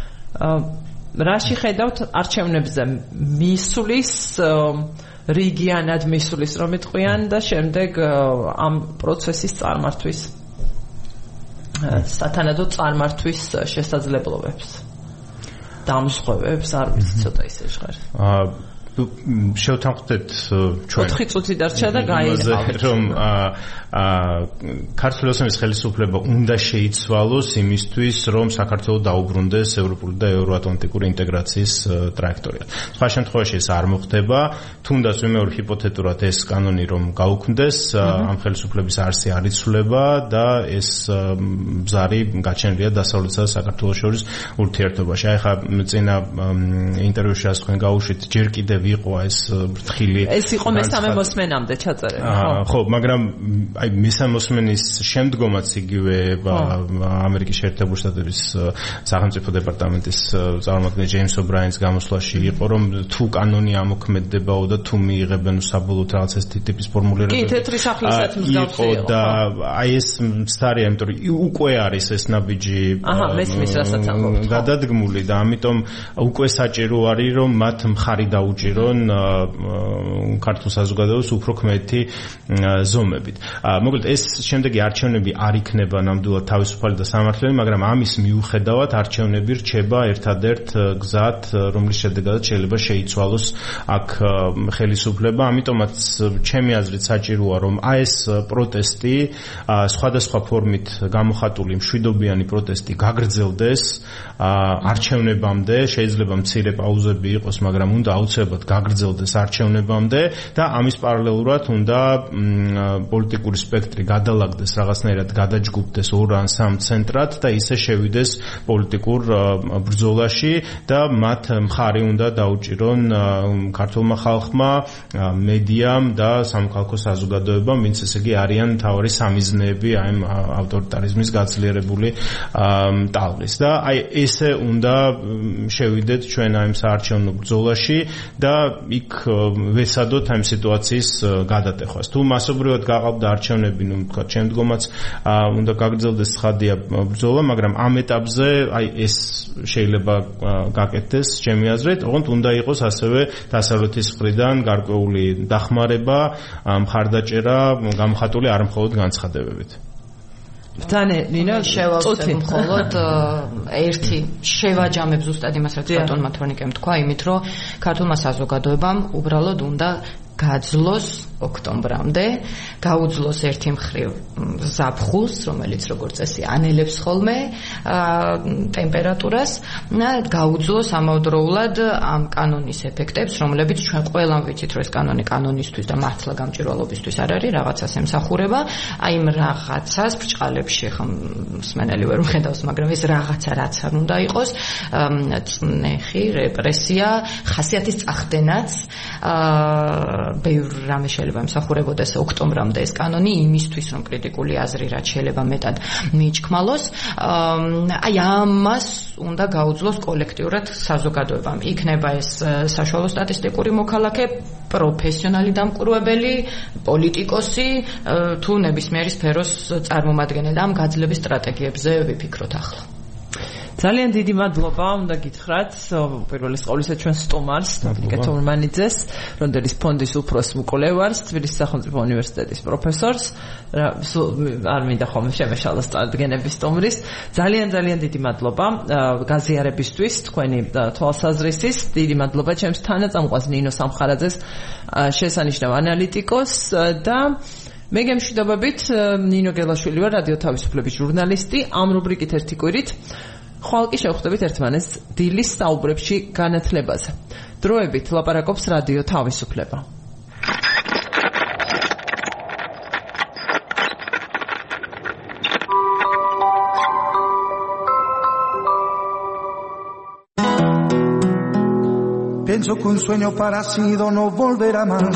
რაში ხედავთ არჩევნებზე მისulis რეგიონად მისulis რომ იტყვიან და შემდეგ ამ პროცესის წარმართვის სათანადო წარმართვის შესაძლებლობებს დამსხვევებს არ ვიცი ცოტა ისე ჟღერს. შევთანხმდეთ ჩვენ 4 წუთი დარჩა და გაიგავთ რომ ქართულოსების ხელისუფლება უნდა შეიცვალოს იმისთვის, რომ საქართველოს დაუბრუნდეს ევროპული და ევროატლანტიკური ინტეგრაციის ტრაექტორია. სხვა შემთხვევაში ეს არ მოხდება, თუნდაც ვიმეორებ ჰიპოთეტურად ეს კანონი რომ გაუქმდეს, ამ ხელისუფლების არსი არ იცვლება და ეს ბზარი გაჩენილია დასავლეთსა და საქართველოს შორის ურთიერთობაში. აი ხა წინა ინტერვიუში ასე თქვენ გაუშვით, ჯერ კიდევ იყო ეს ფრთხილი. ეს იყო მესამე მოსმენამდე ჩაწერილი, ხო, მაგრამ აი მესამე მოსმენის შემდგომაც იგივე ამერიკის შეერთებული შტატების სახელმწიფო დეპარტამენტის წარმომადგენელი ჯეიმს ობრაინის გამოსვლაში იყო, რომ თუ კანონი ამოქმედებაო და თუ მიიღებენ საბოლოოდ რაღაც ეს ტიპის ფორმულირებები. კი, თეთრი სახლისაც მსგავსი იყო. და აი ეს მცდარია, იმიტომ რომ უკვე არის ეს ნაბიჯი მესმის რასაც ამბობთ. გადადგმული და ამიტომ უკვე საჭირო არის რომ მათ მხარი დაუჭირონ ქართულ საზოგადოებას უფრო ქმეთი ზომებით. მოკლედ ეს შემდეგი არჩევნები არ იქნება ნამდვილად თავისუფალი და სამართლიანი, მაგრამ ამის მიუხედავად არჩევნები რჩება ერთადერთ გზად, რომლის შედეგადაც შეიძლება შეიცვალოს აქ ხელისუფლება. ამიტომაც ჩემი აზრით საჭიროა რომ აი ეს პროტესტი, სხვადასხვა ფორმით გამოხატული მშვიდობიანი პროტესტი გაგრძელდეს არჩევნებამდე, შეიძლება მცირე პაუზები იყოს, მაგრამ უნდა აუცილებლად გაგრძელდეს არჩევნებამდე და ამის პარალელურად უნდა პოლიტიკური სპექტრი გადალაგდეს, რაღაცნაირად გადაჯგუფდეს 2 ან 3 ცენტრად და ისე შევიდეს პოლიტიკურ ბრძოლაში და მათ მხარი უნდა დაუჭირონ ქართულმა ხალხმა, მედიამ და სამოქალაქო საზოგადოებამ, ვინც ესე იგი არიან მთავარი სამიზნეები აი ავტორიტარიზმის გაძლიერებული ტალღის. და აი ესე უნდა შევიდეთ ჩვენ აი საარჩევნო ბრძოლაში და იქ ვესადოთ ამ სიტუაციის გადატეხვას. თუ მასობრივად გაყავდა არჩევნები, ნუ თქვა შემდგომაც უნდა გაგრძელდეს ცხადია ბრძოლა, მაგრამ ამ ეტაპზე აი ეს შეიძლება გაკეთდეს ჩემი აზრით, ოღონდ უნდა იყოს ასევე დასავლეთის მხრიდან გარკვეული დახმარება, მხარდაჭერა გამოხატული არ მხოლოდ განცხადებებით. ბრძანე ნინო შევავსებ მხოლოდ ერთი შევაჯამებ ზუსტად იმას, რაც ბატონმა თორნიკემ თქვა, იმით რომ ქართულმა საზოგადოებამ უბრალოდ უნდა გაძლოს ოქტომბრამდე, გაუძლოს ერთი მხრივ ზაფხულს, რომელიც როგორც წესი ანელებს ხოლმე ტემპერატურას, გაუძლოს ამავდროულად ამ კანონის ეფექტებს, რომლებიც ჩვენ ყველამ ვიცით, რომ ეს კანონი კანონისთვის და მართლა გამჭვირვალობისთვის არ არის, რაღაცას ემსახურება, აი იმ რაღაცას ბრჭყალებში ხა მსმენელი ვერ მხედავს, მაგრამ ეს რაღაცა რაც არ უნდა იყოს, წნეხი, რეპრესია, ხასიათის წახდენაც, ბევრ რამე შეიძლება ემსახურებოდეს ოქტომბრამდე ეს კანონი იმისთვის, რომ კრიტიკული აზრი რაც შეიძლება მეტად მიიჩქმალოს, აი ამას უნდა გაუძლოს კოლექტიურად საზოგადოებამ. იქნება ეს საშუალო სტატისტიკური მოქალაქე, პროფესიონალი დამკვირვებელი, პოლიტიკოსი, თუ ნებისმიერი სფეროს წარმომადგენელი. ამ გაძლების სტრატეგიებზე ვიფიქროთ ახლა. ძალიან დიდი მადლობა, უნდა გითხრათ, პირველი ყოვლისა ჩვენ სტუმარს, ნიკეთა ურმანიძეს, რონდელის ფონდის უფროს მკვლევარს, თბილისის სახელმწიფო უნივერსიტეტის პროფესორს, არ მინდა ხოლმე შემეშალოს წარდგენების სტუმრის. ძალიან დიდი მადლობა გაზიარებისთვის, თქვენი თვალსაზრისის. დიდი მადლობა ჩემს თანაწამყვას ნინო სამხარაძეს, შესანიშნავ ანალიტიკოს და მე გემშვიდობებით ნინო გელაშვილი ვარ, რადიო თავისუფლების ჟურნალისტი. ამ რუბრიკით ერთი კვირით ხვალ კი შევხვდებით ერთმანეთს დილის საუბრებში განათლებაზე. დროებით ლაპარაკობს რადიო თავისუფლება. Pienso que un sueño parecido no volverá más.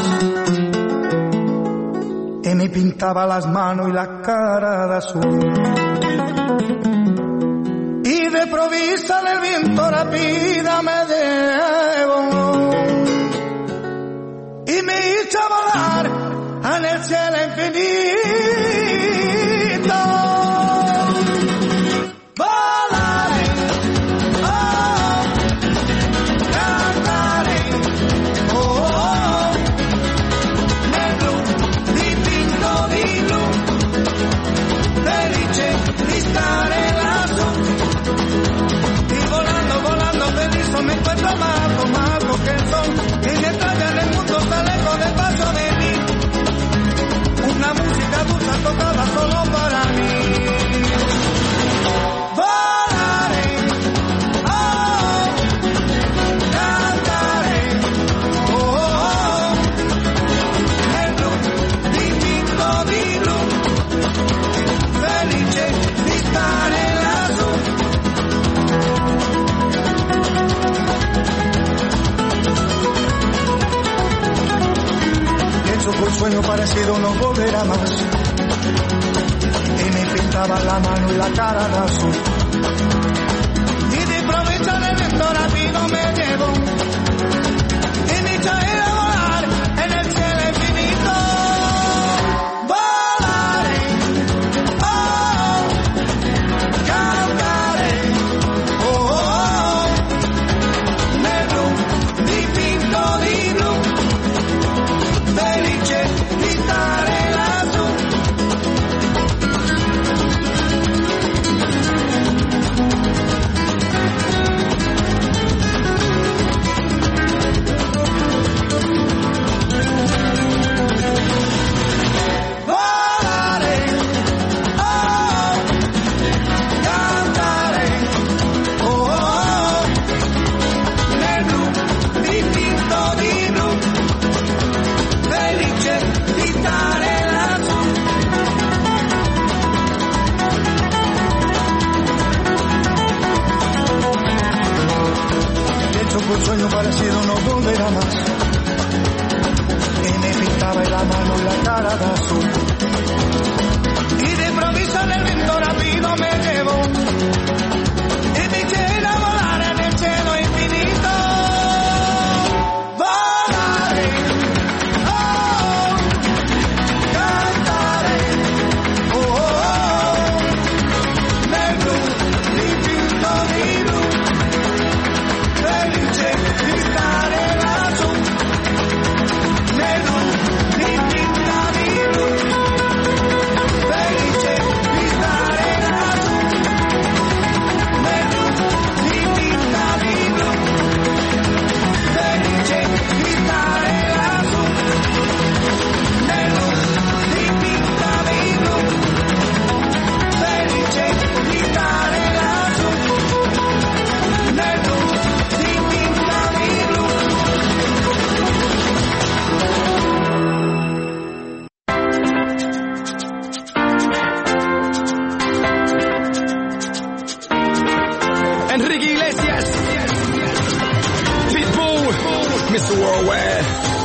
Y me pintaba las manos y la cara de azul. Y de provista del viento rápida me llevo. Y me hizo volar en el cielo infinito. Volaré, oh, cantaré, oh, negro, dipinto di blu, felice di stare lassù. Y volando feliz me encuentro más que el sol, que mientras en el mundo está lejos del paso de mí. Una música dulce tocada solo para mí. Volaré, oh, cantaré, oh, negro, dipinto di blu, felice di stare lassù. Pienso que un sueño parecido no volverá más. Y me pintaba la mano y la cara de azul. Y de improviso en el viento rápido me llevo. Y me echa a ir a volar en el cielo infinito. Volaré, oh, cantaré, oh, negro, dipinto di blu, felice di stare lassù. nowhere.